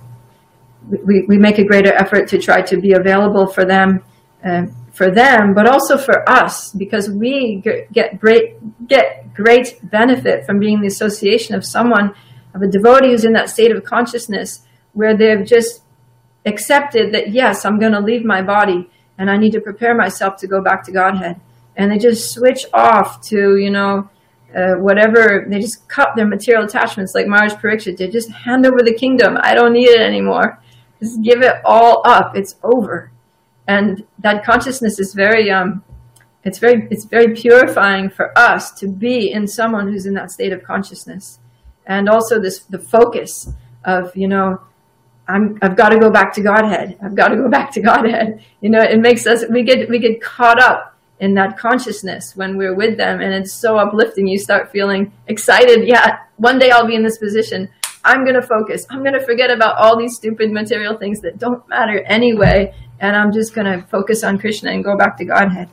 we, we make a greater effort to try to be available for them, uh, for them, but also for us, because we get great, get great benefit from being the association of someone, of a devotee who's in that state of consciousness where they've just accepted that, yes, I'm going to leave my body and I need to prepare myself to go back to Godhead. And they just switch off to, you know, uh, whatever, they just cut their material attachments like Maharaj Parikshit did. Just hand over the kingdom. I don't need it anymore. Just give it all up. It's over. And that consciousness is very, um, it's very, it's very purifying for us to be in someone who's in that state of consciousness. And also this, the focus of, you know, I'm, I've got to go back to Godhead. I've got to go back to Godhead. You know, it makes us, we get, we get caught up in that consciousness when we're with them, and it's so uplifting. You start feeling excited. Yeah, one day I'll be in this position. I'm going to focus. I'm going to forget about all these stupid material things that don't matter anyway, and I'm just going to focus on Krishna and go back to Godhead.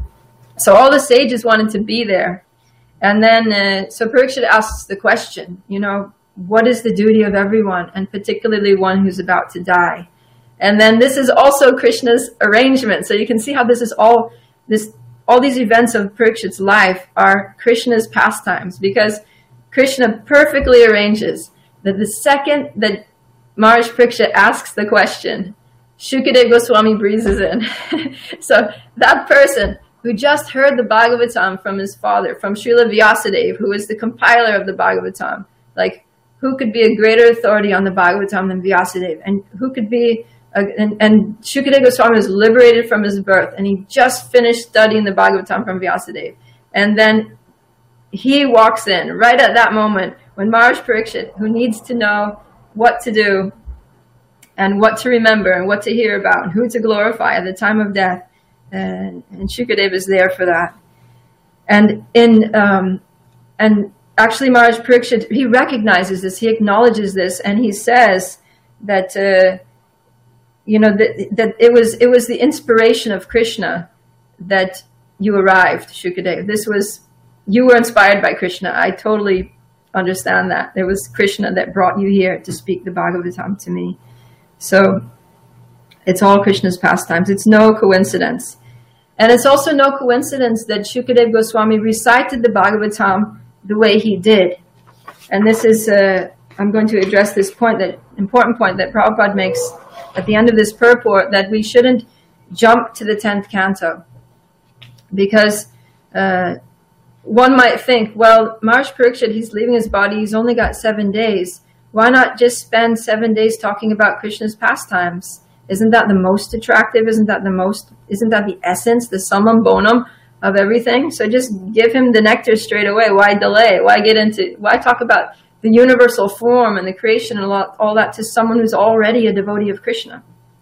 So all the sages wanted to be there. And then, uh, so Parikshit asks the question, you know, what is the duty of everyone, and particularly one who's about to die? And then this is also Krishna's arrangement. So you can see how this is all, this, all these events of Parikshit's life are Krishna's pastimes, because Krishna perfectly arranges that the second that Maharaj Parikshit asks the question, Shukadeva Goswami breezes in. So that person who just heard the Bhagavatam from his father, from Srila Vyasadeva, who is the compiler of the Bhagavatam, like, who could be a greater authority on the Bhagavatam than Vyasadeva? And who could be, a, and, and Shukadeva Goswami was liberated from his birth, and he just finished studying the Bhagavatam from Vyasadeva. And then he walks in right at that moment when Maharaj Parikshit, who needs to know what to do and what to remember and what to hear about and who to glorify at the time of death, and, and Shukadeva is there for that. And in um, and actually Maharaj Parikshit, he recognizes this, he acknowledges this, and he says that uh, you know that, that it was it was the inspiration of Krishna that you arrived, Shukadeva. This was, you were inspired by Krishna. I totally understand that. It was Krishna that brought you here to speak the Bhagavatam to me. So it's all Krishna's pastimes. It's no coincidence. And it's also no coincidence that Shukadeva Goswami recited the Bhagavatam the way he did. And this is, uh, I'm going to address this point, that important point that Prabhupada makes at the end of this purport, that we shouldn't jump to the tenth canto. Because uh, one might think, well, Maharaj Parikshit, he's leaving his body, he's only got seven days. Why not just spend seven days talking about Krishna's pastimes? Isn't that the most attractive? Isn't that the most, isn't that the essence, the summum bonum of everything? So just give him the nectar straight away. Why delay? Why get into, why talk about the universal form and the creation and all, all that to someone who's already a devotee of Krishna?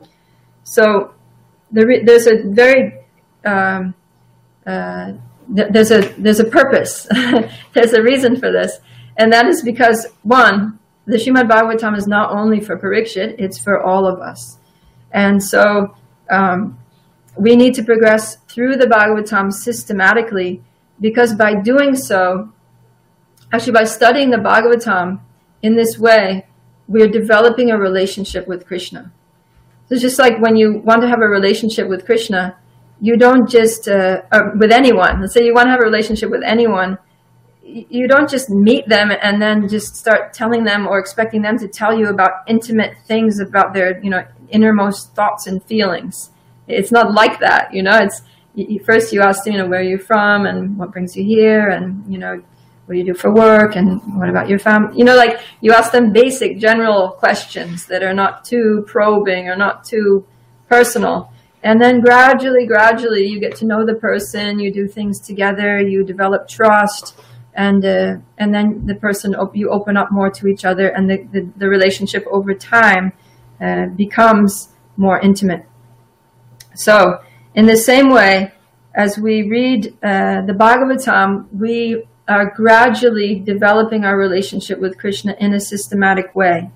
So there, there's a very, um, uh, th- there's a, there's a purpose. There's a reason for this. And that is because, one, the Srimad Bhagavatam is not only for Parikshit, it's for all of us. And so um, we need to progress through the Bhagavatam systematically, because by doing so, actually by studying the Bhagavatam in this way, we're developing a relationship with Krishna. So it's just like when you want to have a relationship with Krishna, you don't just, uh, uh, with anyone, let's say you want to have a relationship with anyone, you don't just meet them and then just start telling them or expecting them to tell you about intimate things about their, you know, innermost thoughts and feelings. It's not like that, you know. It's you, first you ask them, you know, where are you from and what brings you here, and, you know, what do you do for work, and what about your family? You know, like you ask them basic general questions that are not too probing or not too personal. And then gradually, gradually you get to know the person, you do things together, you develop trust. And uh, and then the person, op- you open up more to each other, and the, the, the relationship over time uh, becomes more intimate. So in the same way, as we read uh, the Bhagavatam, we are gradually developing our relationship with Krishna in a systematic way.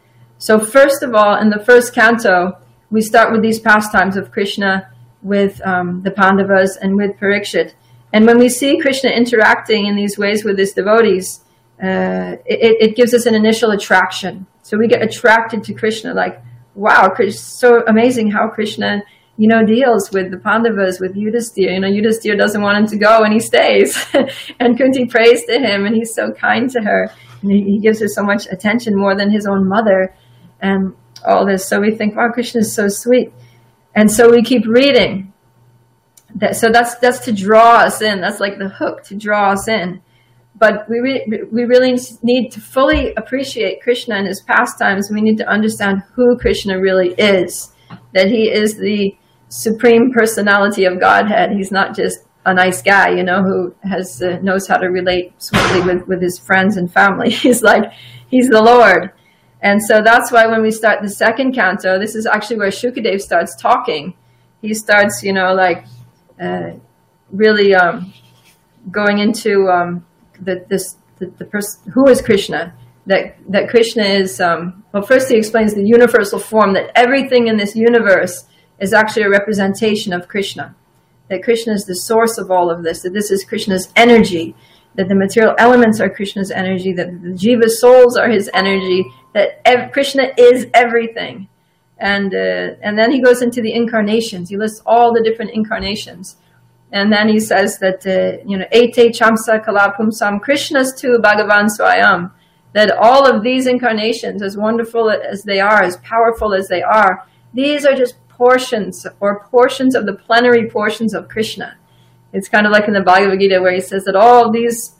So first of all, in the first canto, we start with these pastimes of Krishna with um, the Pandavas and with Parikshit. And when we see Krishna interacting in these ways with his devotees, uh, it, it gives us an initial attraction. So we get attracted to Krishna, like, wow, it's so amazing how Krishna, you know, deals with the Pandavas, with Yudhisthira. You know, Yudhisthira doesn't want him to go and he stays. And Kunti prays to him and he's so kind to her. And he, he gives her so much attention, more than his own mother and all this. So we think, wow, Krishna is so sweet. And so we keep reading. That, so that's that's to draw us in. That's like the hook to draw us in. But we re- we really need to fully appreciate Krishna and his pastimes. We need to understand who Krishna really is. That he is the supreme personality of Godhead. He's not just a nice guy, you know, who has uh, knows how to relate sweetly with, with his friends and family. He's like, he's the Lord. And so that's why when we start the second canto, this is actually where Shukadev starts talking. He starts, you know, like uh, really um, going into um, the, this, the, the person, who is Krishna? That that Krishna is, um, well, first he explains the universal form, that everything in this universe is actually a representation of Krishna. That Krishna is the source of all of this, that this is Krishna's energy, that the material elements are Krishna's energy, that the jiva souls are his energy, that ev- Krishna is everything. And uh, and then he goes into the incarnations. He lists all the different incarnations. And then he says that, uh, you know, Ete Chamsa Kala Pumsam Krishnas tu Bhagavan Swayam. That all of these incarnations, as wonderful as they are, as powerful as they are, these are just portions or portions of the plenary portions of Krishna. It's kind of like in the Bhagavad Gita where he says that all these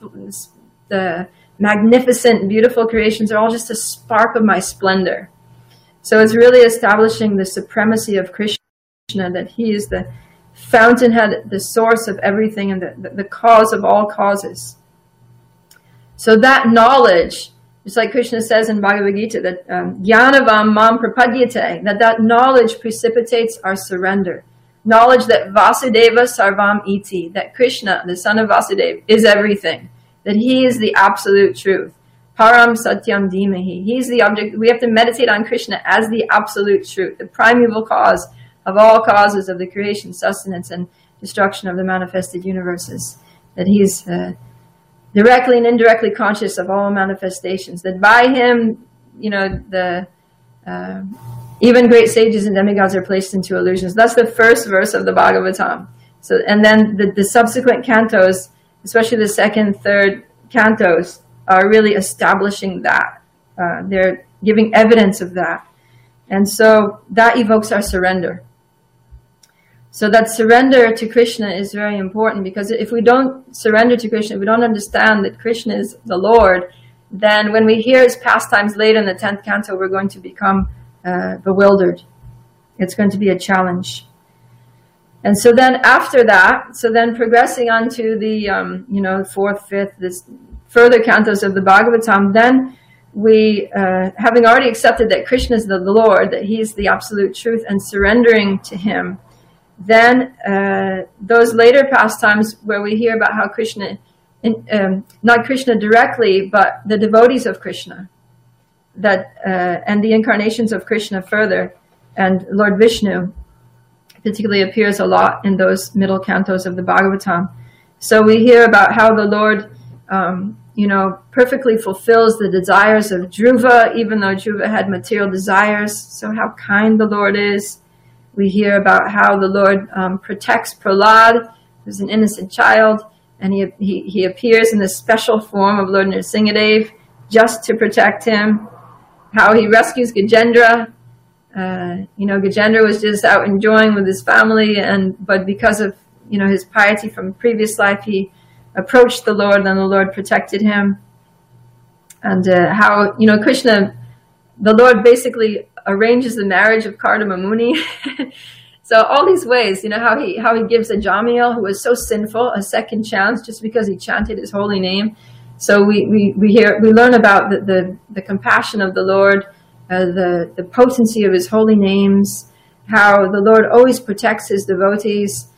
the magnificent, beautiful creations are all just a spark of my splendor. So it's really establishing the supremacy of Krishna, that he is the fountainhead, the source of everything, and the, the, the cause of all causes. So that knowledge, just like Krishna says in Bhagavad Gita, that Jnanavam mam prapadyate, that that knowledge precipitates our surrender. Knowledge that Vasudeva sarvam iti, that Krishna, the son of Vasudeva, is everything. That he is the absolute truth. Param satyam dhimahi. He's the object. We have to meditate on Krishna as the absolute truth, the primeval cause of all causes of the creation, sustenance, and destruction of the manifested universes. That he's uh, directly and indirectly conscious of all manifestations. That by him, you know, the uh, even great sages and demigods are placed into illusions. That's the first verse of the Bhagavatam. So, and then the, the subsequent cantos, especially the second, third cantos, are really establishing that. Uh, they're giving evidence of that. And so that evokes our surrender. So that surrender to Krishna is very important, because if we don't surrender to Krishna, if we don't understand that Krishna is the Lord, then when we hear his pastimes later in the tenth canto, we're going to become uh, bewildered. It's going to be a challenge. And so then after that, so then progressing on to the, um, you know, fourth, fifth, this further cantos of the Bhagavatam, then we, uh, having already accepted that Krishna is the Lord, that he's the absolute truth, and surrendering to him, then uh, those later pastimes where we hear about how Krishna, in, um, not Krishna directly, but the devotees of Krishna, that uh, and the incarnations of Krishna further, and Lord Vishnu particularly appears a lot in those middle cantos of the Bhagavatam. So we hear about how the Lord, um, you know, perfectly fulfills the desires of Dhruva, even though Dhruva had material desires. So how kind the Lord is. We hear about how the Lord um, protects Prahlad, who's an innocent child, and he, he he appears in the special form of Lord Nrsingadev just to protect him. How he rescues Gajendra. Uh, you know, Gajendra was just out enjoying with his family, and but because of, you know, his piety from previous life, he approached the Lord, and the Lord protected him. And uh, how, you know, Krishna, the Lord basically arranges the marriage of Kardama Muni. So all these ways, you know, how he how he gives Ajamil, who was so sinful, a second chance just because he chanted his holy name. So we we, we hear we learn about the, the, the compassion of the Lord, uh, the, the potency of his holy names, how the Lord always protects his devotees,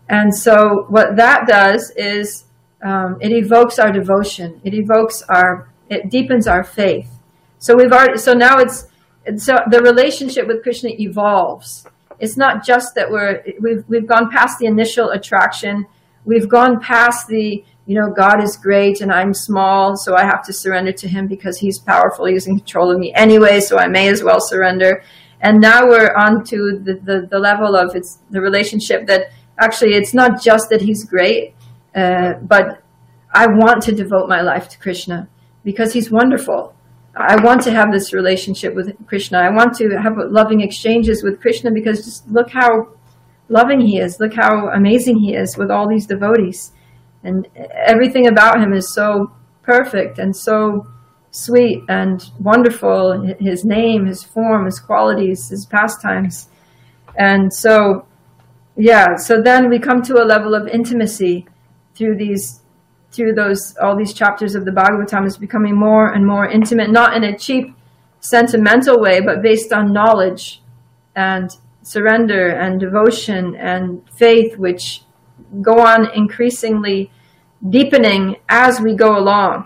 And so what that does is um, it evokes our devotion. It evokes our, it deepens our faith. So we've already, so now it's, so the relationship with Krishna evolves. It's not just that we're, we've, we've gone past the initial attraction. We've gone past the, you know, God is great and I'm small, so I have to surrender to him because he's powerful, he's in control of me anyway, so I may as well surrender. And now we're on to the, the, the level of it's the relationship that actually it's not just that he's great, uh, but I want to devote my life to Krishna because he's wonderful. I want to have this relationship with Krishna. I want to have loving exchanges with Krishna because just look how loving he is. Look how amazing he is with all these devotees. And everything about him is so perfect and so sweet and wonderful. His name, his form, his qualities, his pastimes. And so, yeah, so then we come to a level of intimacy through these, through those, all these chapters of the Bhagavatam is becoming more and more intimate, not in a cheap, sentimental way, but based on knowledge and surrender and devotion and faith, which go on increasingly deepening as we go along.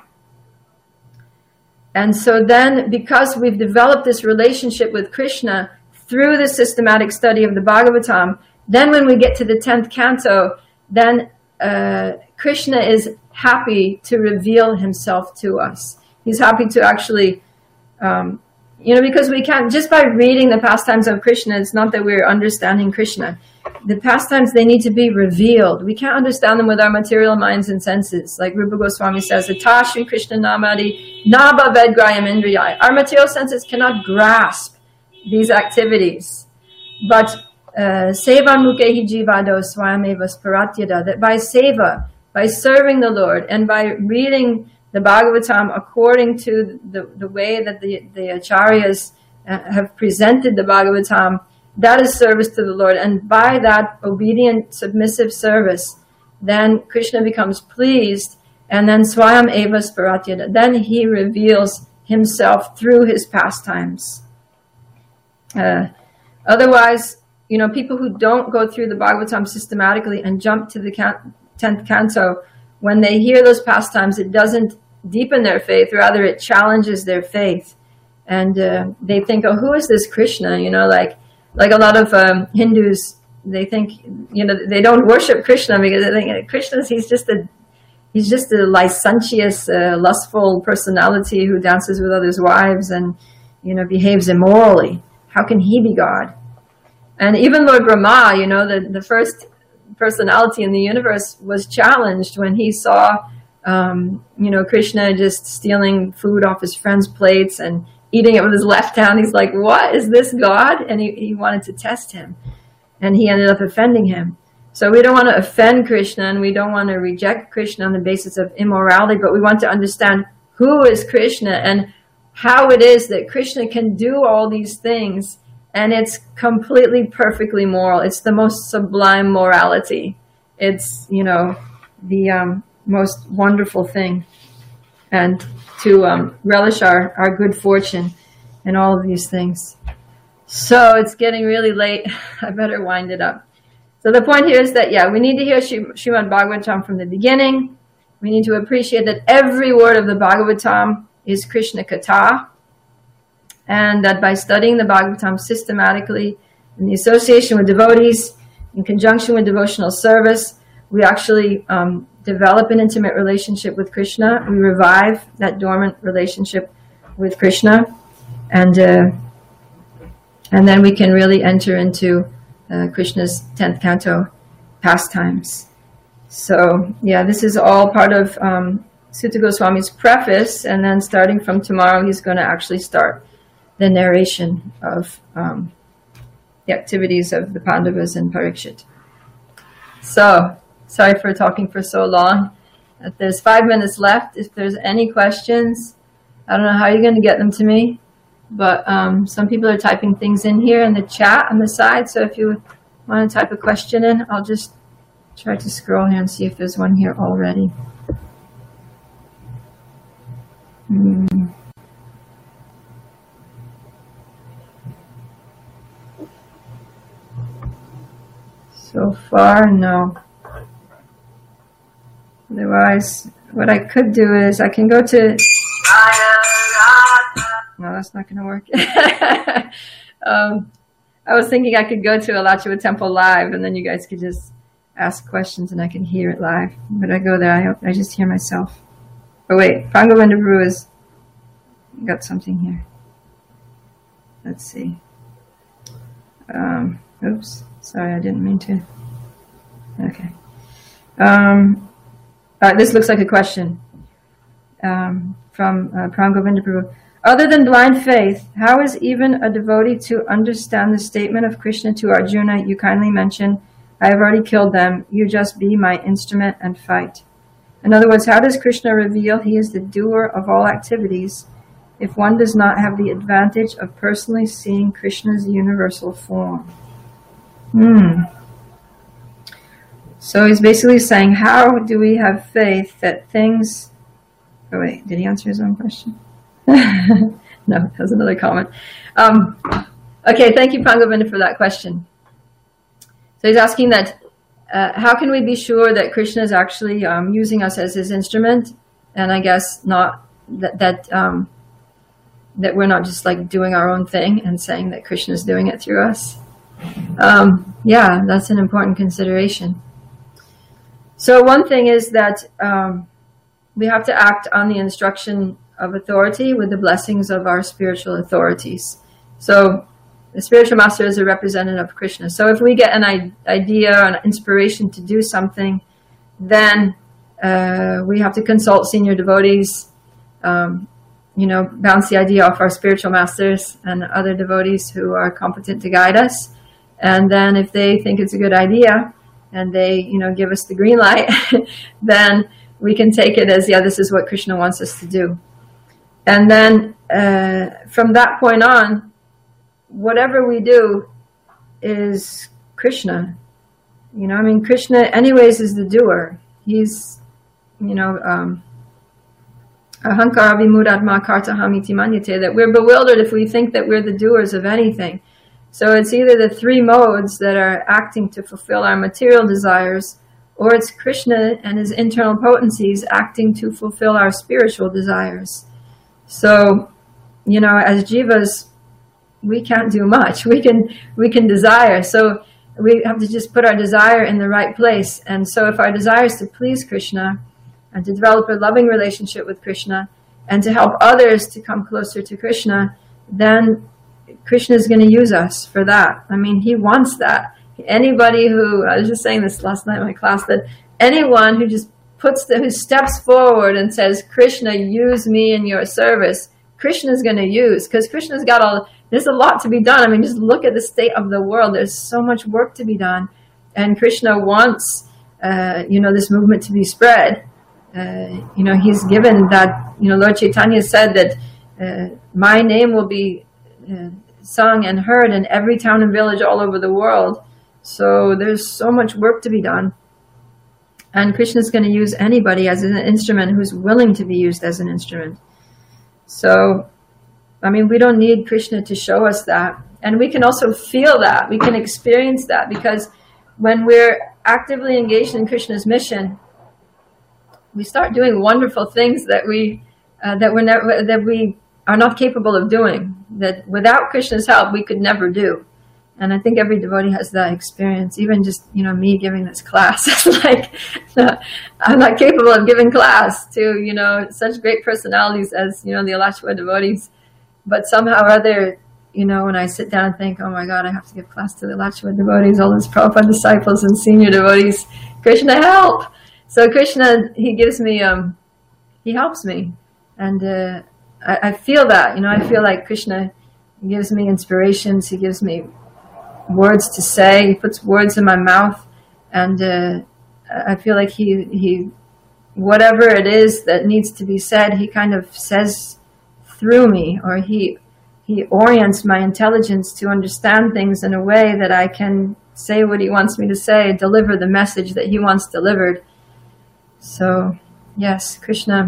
And so then, because we've developed this relationship with Krishna through the systematic study of the Bhagavatam, then when we get to the tenth canto, then uh, Krishna is happy to reveal himself to us. He's happy to actually, um, you know, because we can't, just by reading the pastimes of Krishna, it's not that we're understanding Krishna. The pastimes, they need to be revealed. We can't understand them with our material minds and senses. Like Rupa Goswami says, Ata Shri Krishna Namadi Naba Vedgrayam Indriyai. Our material senses cannot grasp these activities. But Seva Mukehi Jivado Swayameva Sparatyada, that by seva, by serving the Lord, and by reading the Bhagavatam according to the, the way that the, the Acharyas uh, have presented the Bhagavatam, that is service to the Lord. And by that obedient, submissive service, then Krishna becomes pleased, and then Swayam Eva Sparatyada, then he reveals himself through his pastimes. Uh, otherwise, you know, people who don't go through the Bhagavatam systematically and jump to the can- tenth canto, when they hear those pastimes, it doesn't deepen their faith, rather it challenges their faith. And uh, they think, oh, who is this Krishna? You know, like like a lot of um, Hindus, they think, you know, they don't worship Krishna because they think Krishna's, he's just a he's just a licentious, uh, lustful personality who dances with others' wives and, you know, behaves immorally. How can he be God? And even Lord Brahma, you know, the, the first personality in the universe, was challenged when he saw, um, you know, Krishna just stealing food off his friends' plates and eating it with his left hand. He's like, what, is this God? And he, he wanted to test him. And he ended up offending him. So we don't want to offend Krishna, and we don't want to reject Krishna on the basis of immorality, but we want to understand who is Krishna and how it is that Krishna can do all these things. And it's completely perfectly moral. It's the most sublime morality. It's, you know, the um, most wonderful thing. And to um, relish our, our good fortune and all of these things. So it's getting really late. I better wind it up. So the point here is that, yeah, we need to hear Srimad Bhagavatam from the beginning. We need to appreciate that every word of the Bhagavatam is Krishna Katha. And that by studying the Bhagavatam systematically in the association with devotees, in conjunction with devotional service, we actually um, develop an intimate relationship with Krishna. We revive that dormant relationship with Krishna. And uh, and then we can really enter into uh, Krishna's tenth canto pastimes. So, yeah, this is all part of um, Sutta Goswami's preface. And then starting from tomorrow, he's going to actually start the narration of um, the activities of the Pandavas and Parikshit. So, sorry for talking for so long. If there's five minutes left, if there's any questions, I don't know how you're going to get them to me, but um, some people are typing things in here in the chat on the side, so if you want to type a question in, I'll just try to scroll here and see if there's one here already. Hmm. So far, no. Otherwise, what I could do is I can go to... No, that's not going to work. um, I was thinking I could go to Alachua Temple live, and then you guys could just ask questions and I can hear it live. But I go there, I, I just hear myself. Oh wait, Pangovinda Brew has got something here. Let's see. Um, oops, sorry, I didn't mean to. Okay. Um, uh, this looks like a question um, from uh, Pangovinda Brew. Other than blind faith, how is even a devotee to understand the statement of Krishna to Arjuna you kindly mentioned, I have already killed them, you just be my instrument and fight? In other words, how does Krishna reveal he is the doer of all activities if one does not have the advantage of personally seeing Krishna's universal form? Hmm. So he's basically saying, how do we have faith that things... Oh wait, did he answer his own question? No, that's another comment. Um, okay, thank you, Pangovinda, for that question. So he's asking that, uh, how can we be sure that Krishna is actually um, using us as his instrument? And I guess not that that um, that we're not just like doing our own thing and saying that Krishna is doing it through us. Um, yeah, that's an important consideration. So one thing is that um, we have to act on the instruction of authority with the blessings of our spiritual authorities. So the spiritual master is a representative of Krishna. So if we get an idea or an inspiration to do something, then uh, we have to consult senior devotees, um, you know, bounce the idea off our spiritual masters and other devotees who are competent to guide us. And then if they think it's a good idea and they, you know, give us the green light, then we can take it as, yeah, this is what Krishna wants us to do. And then uh, from that point on, whatever we do is Krishna. You know, I mean, Krishna anyways is the doer. He's, you know, um, ahankara vimudatma kartahamiti manyate, that we're bewildered if we think that we're the doers of anything. So it's either the three modes that are acting to fulfill our material desires, or it's Krishna and his internal potencies acting to fulfill our spiritual desires. So, you know, as jivas, we can't do much. We can we can desire. So we have to just put our desire in the right place. And so if our desire is to please Krishna and to develop a loving relationship with Krishna and to help others to come closer to Krishna, then Krishna is going to use us for that. I mean, he wants that. Anybody who, I was just saying this last night in my class, that anyone who just puts the, who steps forward and says, Krishna, use me in your service, Krishna is going to use, because Krishna's got all, there's a lot to be done. I mean, just look at the state of the world. There's so much work to be done. And Krishna wants, uh, you know, this movement to be spread. Uh, you know, he's given that, you know, Lord Chaitanya said that uh, my name will be uh, sung and heard in every town and village all over the world. So there's so much work to be done. And Krishna's going to use anybody as an instrument who's willing to be used as an instrument. So, I mean, we don't need Krishna to show us that. And we can also feel that. We can experience that. Because when we're actively engaged in Krishna's mission, we start doing wonderful things that we uh, that we're never, that we are not capable of doing. That without Krishna's help, we could never do. And I think every devotee has that experience. Even just, you know, me giving this class. It's like, I'm not capable of giving class to, you know, such great personalities as, you know, the Alachua devotees. But somehow or other, you know, when I sit down and think, oh my God, I have to give class to the Alachua devotees, all those Prabhupada disciples and senior devotees, Krishna help! So Krishna, he gives me, um, he helps me. And uh, I, I feel that, you know, I feel like Krishna gives me inspirations, he gives me words to say, he puts words in my mouth, and uh, I feel like he he whatever it is that needs to be said, he kind of says through me, or he he orients my intelligence to understand things in a way that I can say what he wants me to say, deliver the message that he wants delivered. So yes, Krishna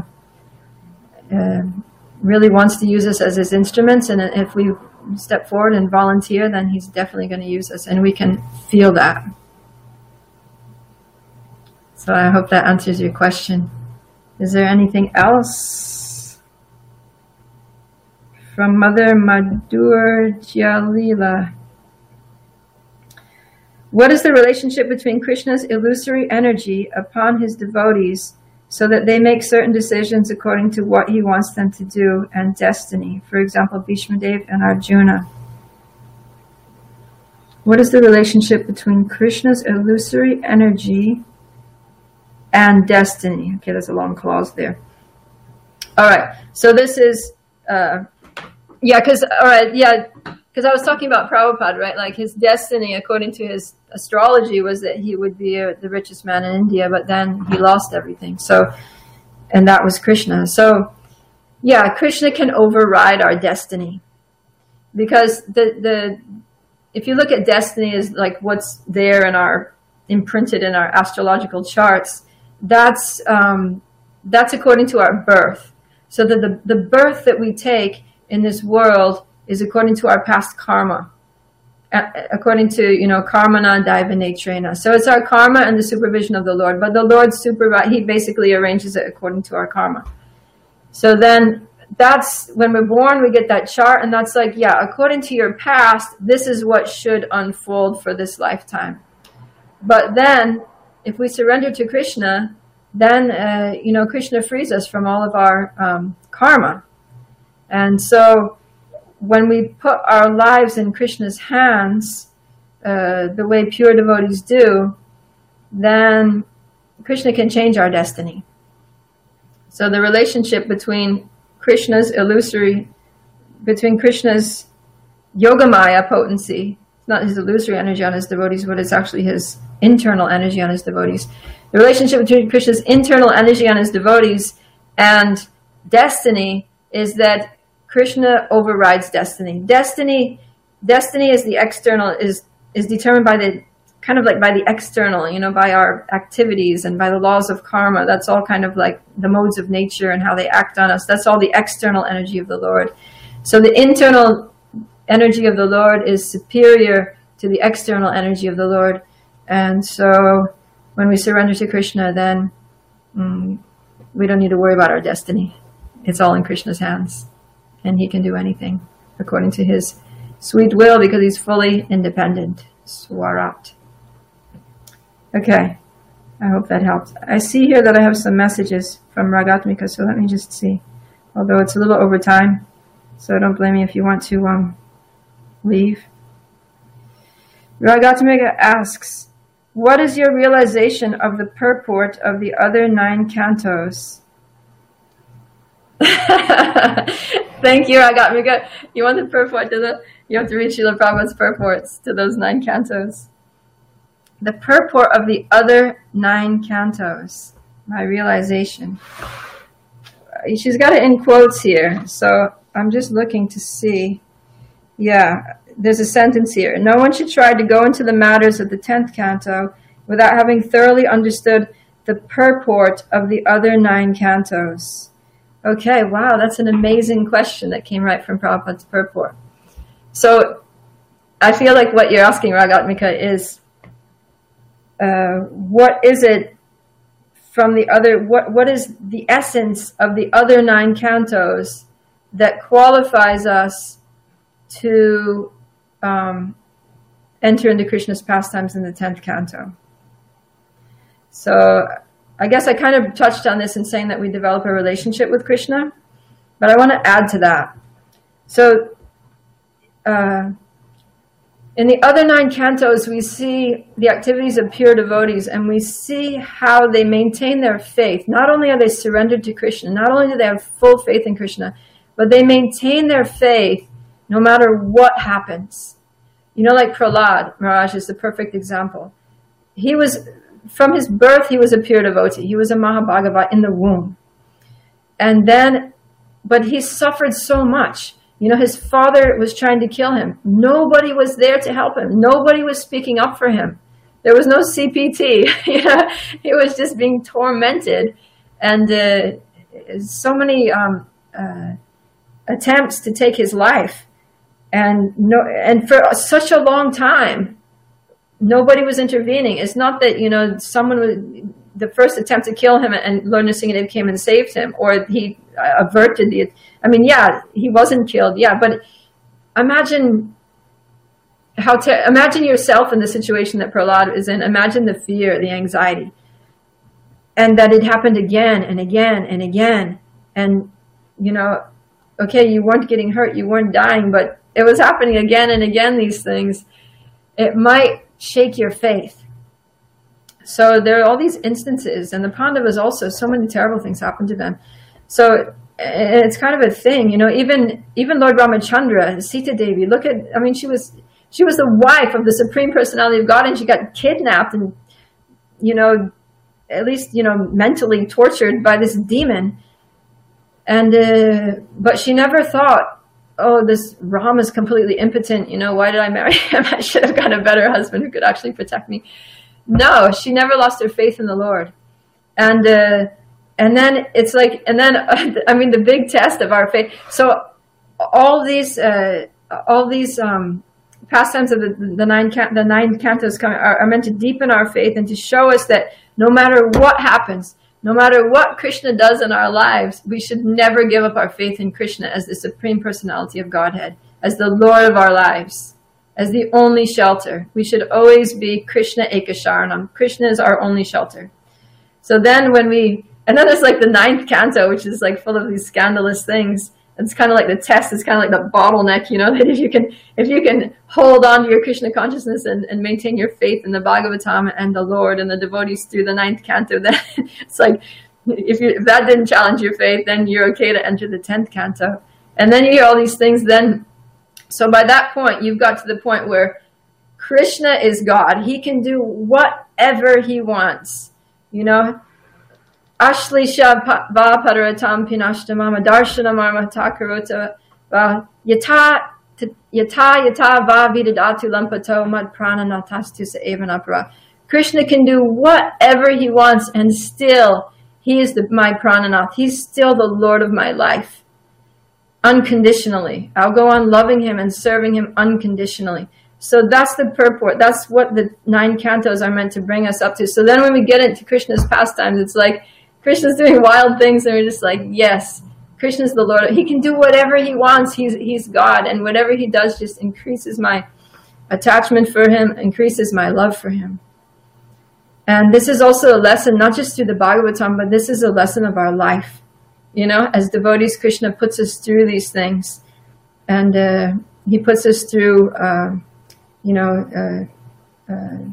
uh, really wants to use us as his instruments, and if we step forward and volunteer, then he's definitely going to use us, and we can feel that. So I hope that answers your question. Is there anything else? From Mother Madhur Jalila. What is the relationship between Krishna's illusory energy upon his devotees so that they make certain decisions according to what he wants them to do and destiny? For example, Bhishma Dev and Arjuna. What is the relationship between Krishna's illusory energy and destiny? Okay, that's a long clause there. All right, so this is, uh, yeah, because, all right, yeah, because I was talking about Prabhupada, right? Like his destiny, according to his astrology, was that he would be uh, the richest man in India, but then he lost everything. So, and that was Krishna. So, yeah, Krishna can override our destiny, because the the if you look at destiny as like what's there in our imprinted in our astrological charts, that's um, that's according to our birth. So that the the birth that we take in this world is according to our past karma, according to, you know, karmana daivanetrena. So it's our karma and the supervision of the Lord, but the Lord supervise, he basically arranges it according to our karma. So then that's when we're born, we get that chart, and that's like, yeah, according to your past, this is what should unfold for this lifetime. But then if we surrender to Krishna, then, uh, you know, Krishna frees us from all of our um, karma. And so when we put our lives in Krishna's hands, uh, the way pure devotees do, then Krishna can change our destiny. So the relationship between Krishna's illusory, between Krishna's Yogamaya potency, it's not his illusory energy on his devotees, but it's actually his internal energy on his devotees. The relationship between Krishna's internal energy on his devotees and destiny is that Krishna overrides destiny. Destiny, destiny is the external, is is determined by the, kind of like by the external, you know, by our activities and by the laws of karma. That's all kind of like the modes of nature and how they act on us. That's all the external energy of the Lord. So the internal energy of the Lord is superior to the external energy of the Lord. And so when we surrender to Krishna, then mm, we don't need to worry about our destiny. It's all in Krishna's hands. And he can do anything according to his sweet will, because he's fully independent. Swarat. Okay. I hope that helps. I see here that I have some messages from Ragatmika, so let me just see. Although it's a little over time, so don't blame me if you want to um, leave. Ragatmika asks, what is your realization of the purport of the other nine cantos? Thank you, Ragatmika. You want the purport to the, you have to read Srila Prabhupada's purports to those nine cantos. The purport of the other nine cantos, my realization. She's got it in quotes here, so I'm just looking to see. Yeah, there's a sentence here. No one should try to go into the matters of the tenth canto without having thoroughly understood the purport of the other nine cantos. Okay, wow, that's an amazing question that came right from Prabhupada's purport. So I feel like what you're asking, Ragatmika, is uh, what is it from the other, what what is the essence of the other nine cantos that qualifies us to um, enter into Krishna's pastimes in the tenth canto? So I guess I kind of touched on this in saying that we develop a relationship with Krishna, but I want to add to that. So uh, in the other nine cantos, we see the activities of pure devotees, and we see how they maintain their faith. Not only are they surrendered to Krishna, not only do they have full faith in Krishna, but they maintain their faith no matter what happens. You know, like Prahlad Maharaj is the perfect example. He was... From his birth, he was a pure devotee. He was a Mahabhagava in the womb. And then, but he suffered so much. You know, his father was trying to kill him. Nobody was there to help him. Nobody was speaking up for him. There was no C P T. You know, he was just being tormented. And uh, so many um, uh, attempts to take his life. And no, and for such a long time, nobody was intervening. It's not that, you know, someone was, the first attempt to kill him, and Lord Nrsingadev came and saved him, or he averted the, I mean, yeah, he wasn't killed, yeah, but imagine how, te- imagine yourself in the situation that Prahlad is in. Imagine the fear, the anxiety, and that it happened again and again and again. And, you know, okay, you weren't getting hurt, you weren't dying, but it was happening again and again, these things. It might shake your faith. So there are all these instances, and the Pandavas also, so many terrible things happened to them. So it's kind of a thing, you know, even even Lord Ramachandra, Sita Devi, look at, I mean, she was she was the wife of the Supreme Personality of God, and she got kidnapped and, you know, at least, you know, mentally tortured by this demon. And, uh, but she never thought, oh, this Ram is completely impotent, you know, why did I marry him? I should have got a better husband who could actually protect me. No, she never lost her faith in the Lord. And, uh, and then it's like, and then, uh, I mean, the big test of our faith. So all these, uh, all these, um, pastimes of the, the nine, can- the nine cantos come, are, are meant to deepen our faith and to show us that no matter what happens, no matter what Krishna does in our lives, we should never give up our faith in Krishna as the Supreme Personality of Godhead, as the Lord of our lives, as the only shelter. We should always be Krishna Ekasharanam. Krishna is our only shelter. So then when we, and then there's like the ninth canto, which is like full of these scandalous things. It's kind of like the test. It's kind of like the bottleneck, you know, that if you can, if you can hold on to your Krishna consciousness and, and maintain your faith in the Bhagavatam and the Lord and the devotees through the ninth canto, then it's like, if you, if that didn't challenge your faith, then you're okay to enter the tenth canto. And then you hear all these things. Then, so by that point, you've got to the point where Krishna is God. He can do whatever he wants, you know. Ashlisha va pararatam pinashtamama darshanamama takarota va yata yata yata va vidadatu lampato mad prana natastu sa evanapara. Krishna can do whatever he wants, and still he is the, my prananath. He's still the Lord of my life, unconditionally. I'll go on loving him and serving him unconditionally. So that's the purport. That's what the nine cantos are meant to bring us up to. So then when we get into Krishna's pastimes, it's like Krishna's doing wild things, and we're just like, yes, Krishna's the Lord. He can do whatever he wants. He's he's God, and whatever he does just increases my attachment for him, increases my love for him. And this is also a lesson, not just through the Bhagavatam, but this is a lesson of our life. You know, as devotees, Krishna puts us through these things, and uh, he puts us through, uh, you know, uh,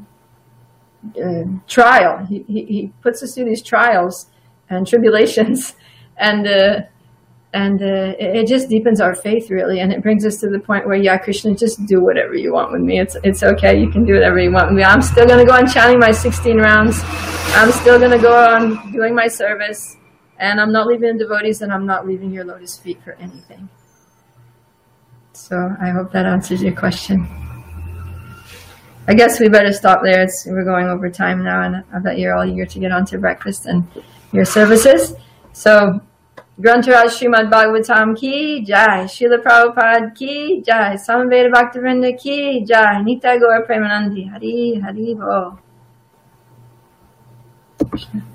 uh, uh, trial. He, he he puts us through these trials and tribulations, and uh, and uh, it, it just deepens our faith, really, and it brings us to the point where, yeah, Krishna, just do whatever you want with me. It's it's okay. You can do whatever you want with me. I'm still going to go on chanting my sixteen rounds. I'm still going to go on doing my service, and I'm not leaving the devotees, and I'm not leaving your lotus feet for anything. So I hope that answers your question. I guess we better stop there. It's, we're going over time now, and I bet you're all eager to get on to breakfast and your services. So, Grantharaj Srimad Bhagavatam ki jai, Srila Prabhupada ki jai, Samaveda Bhaktivinoda ki jai, Nitya Gaur Premanandi, Hari Hari Bo.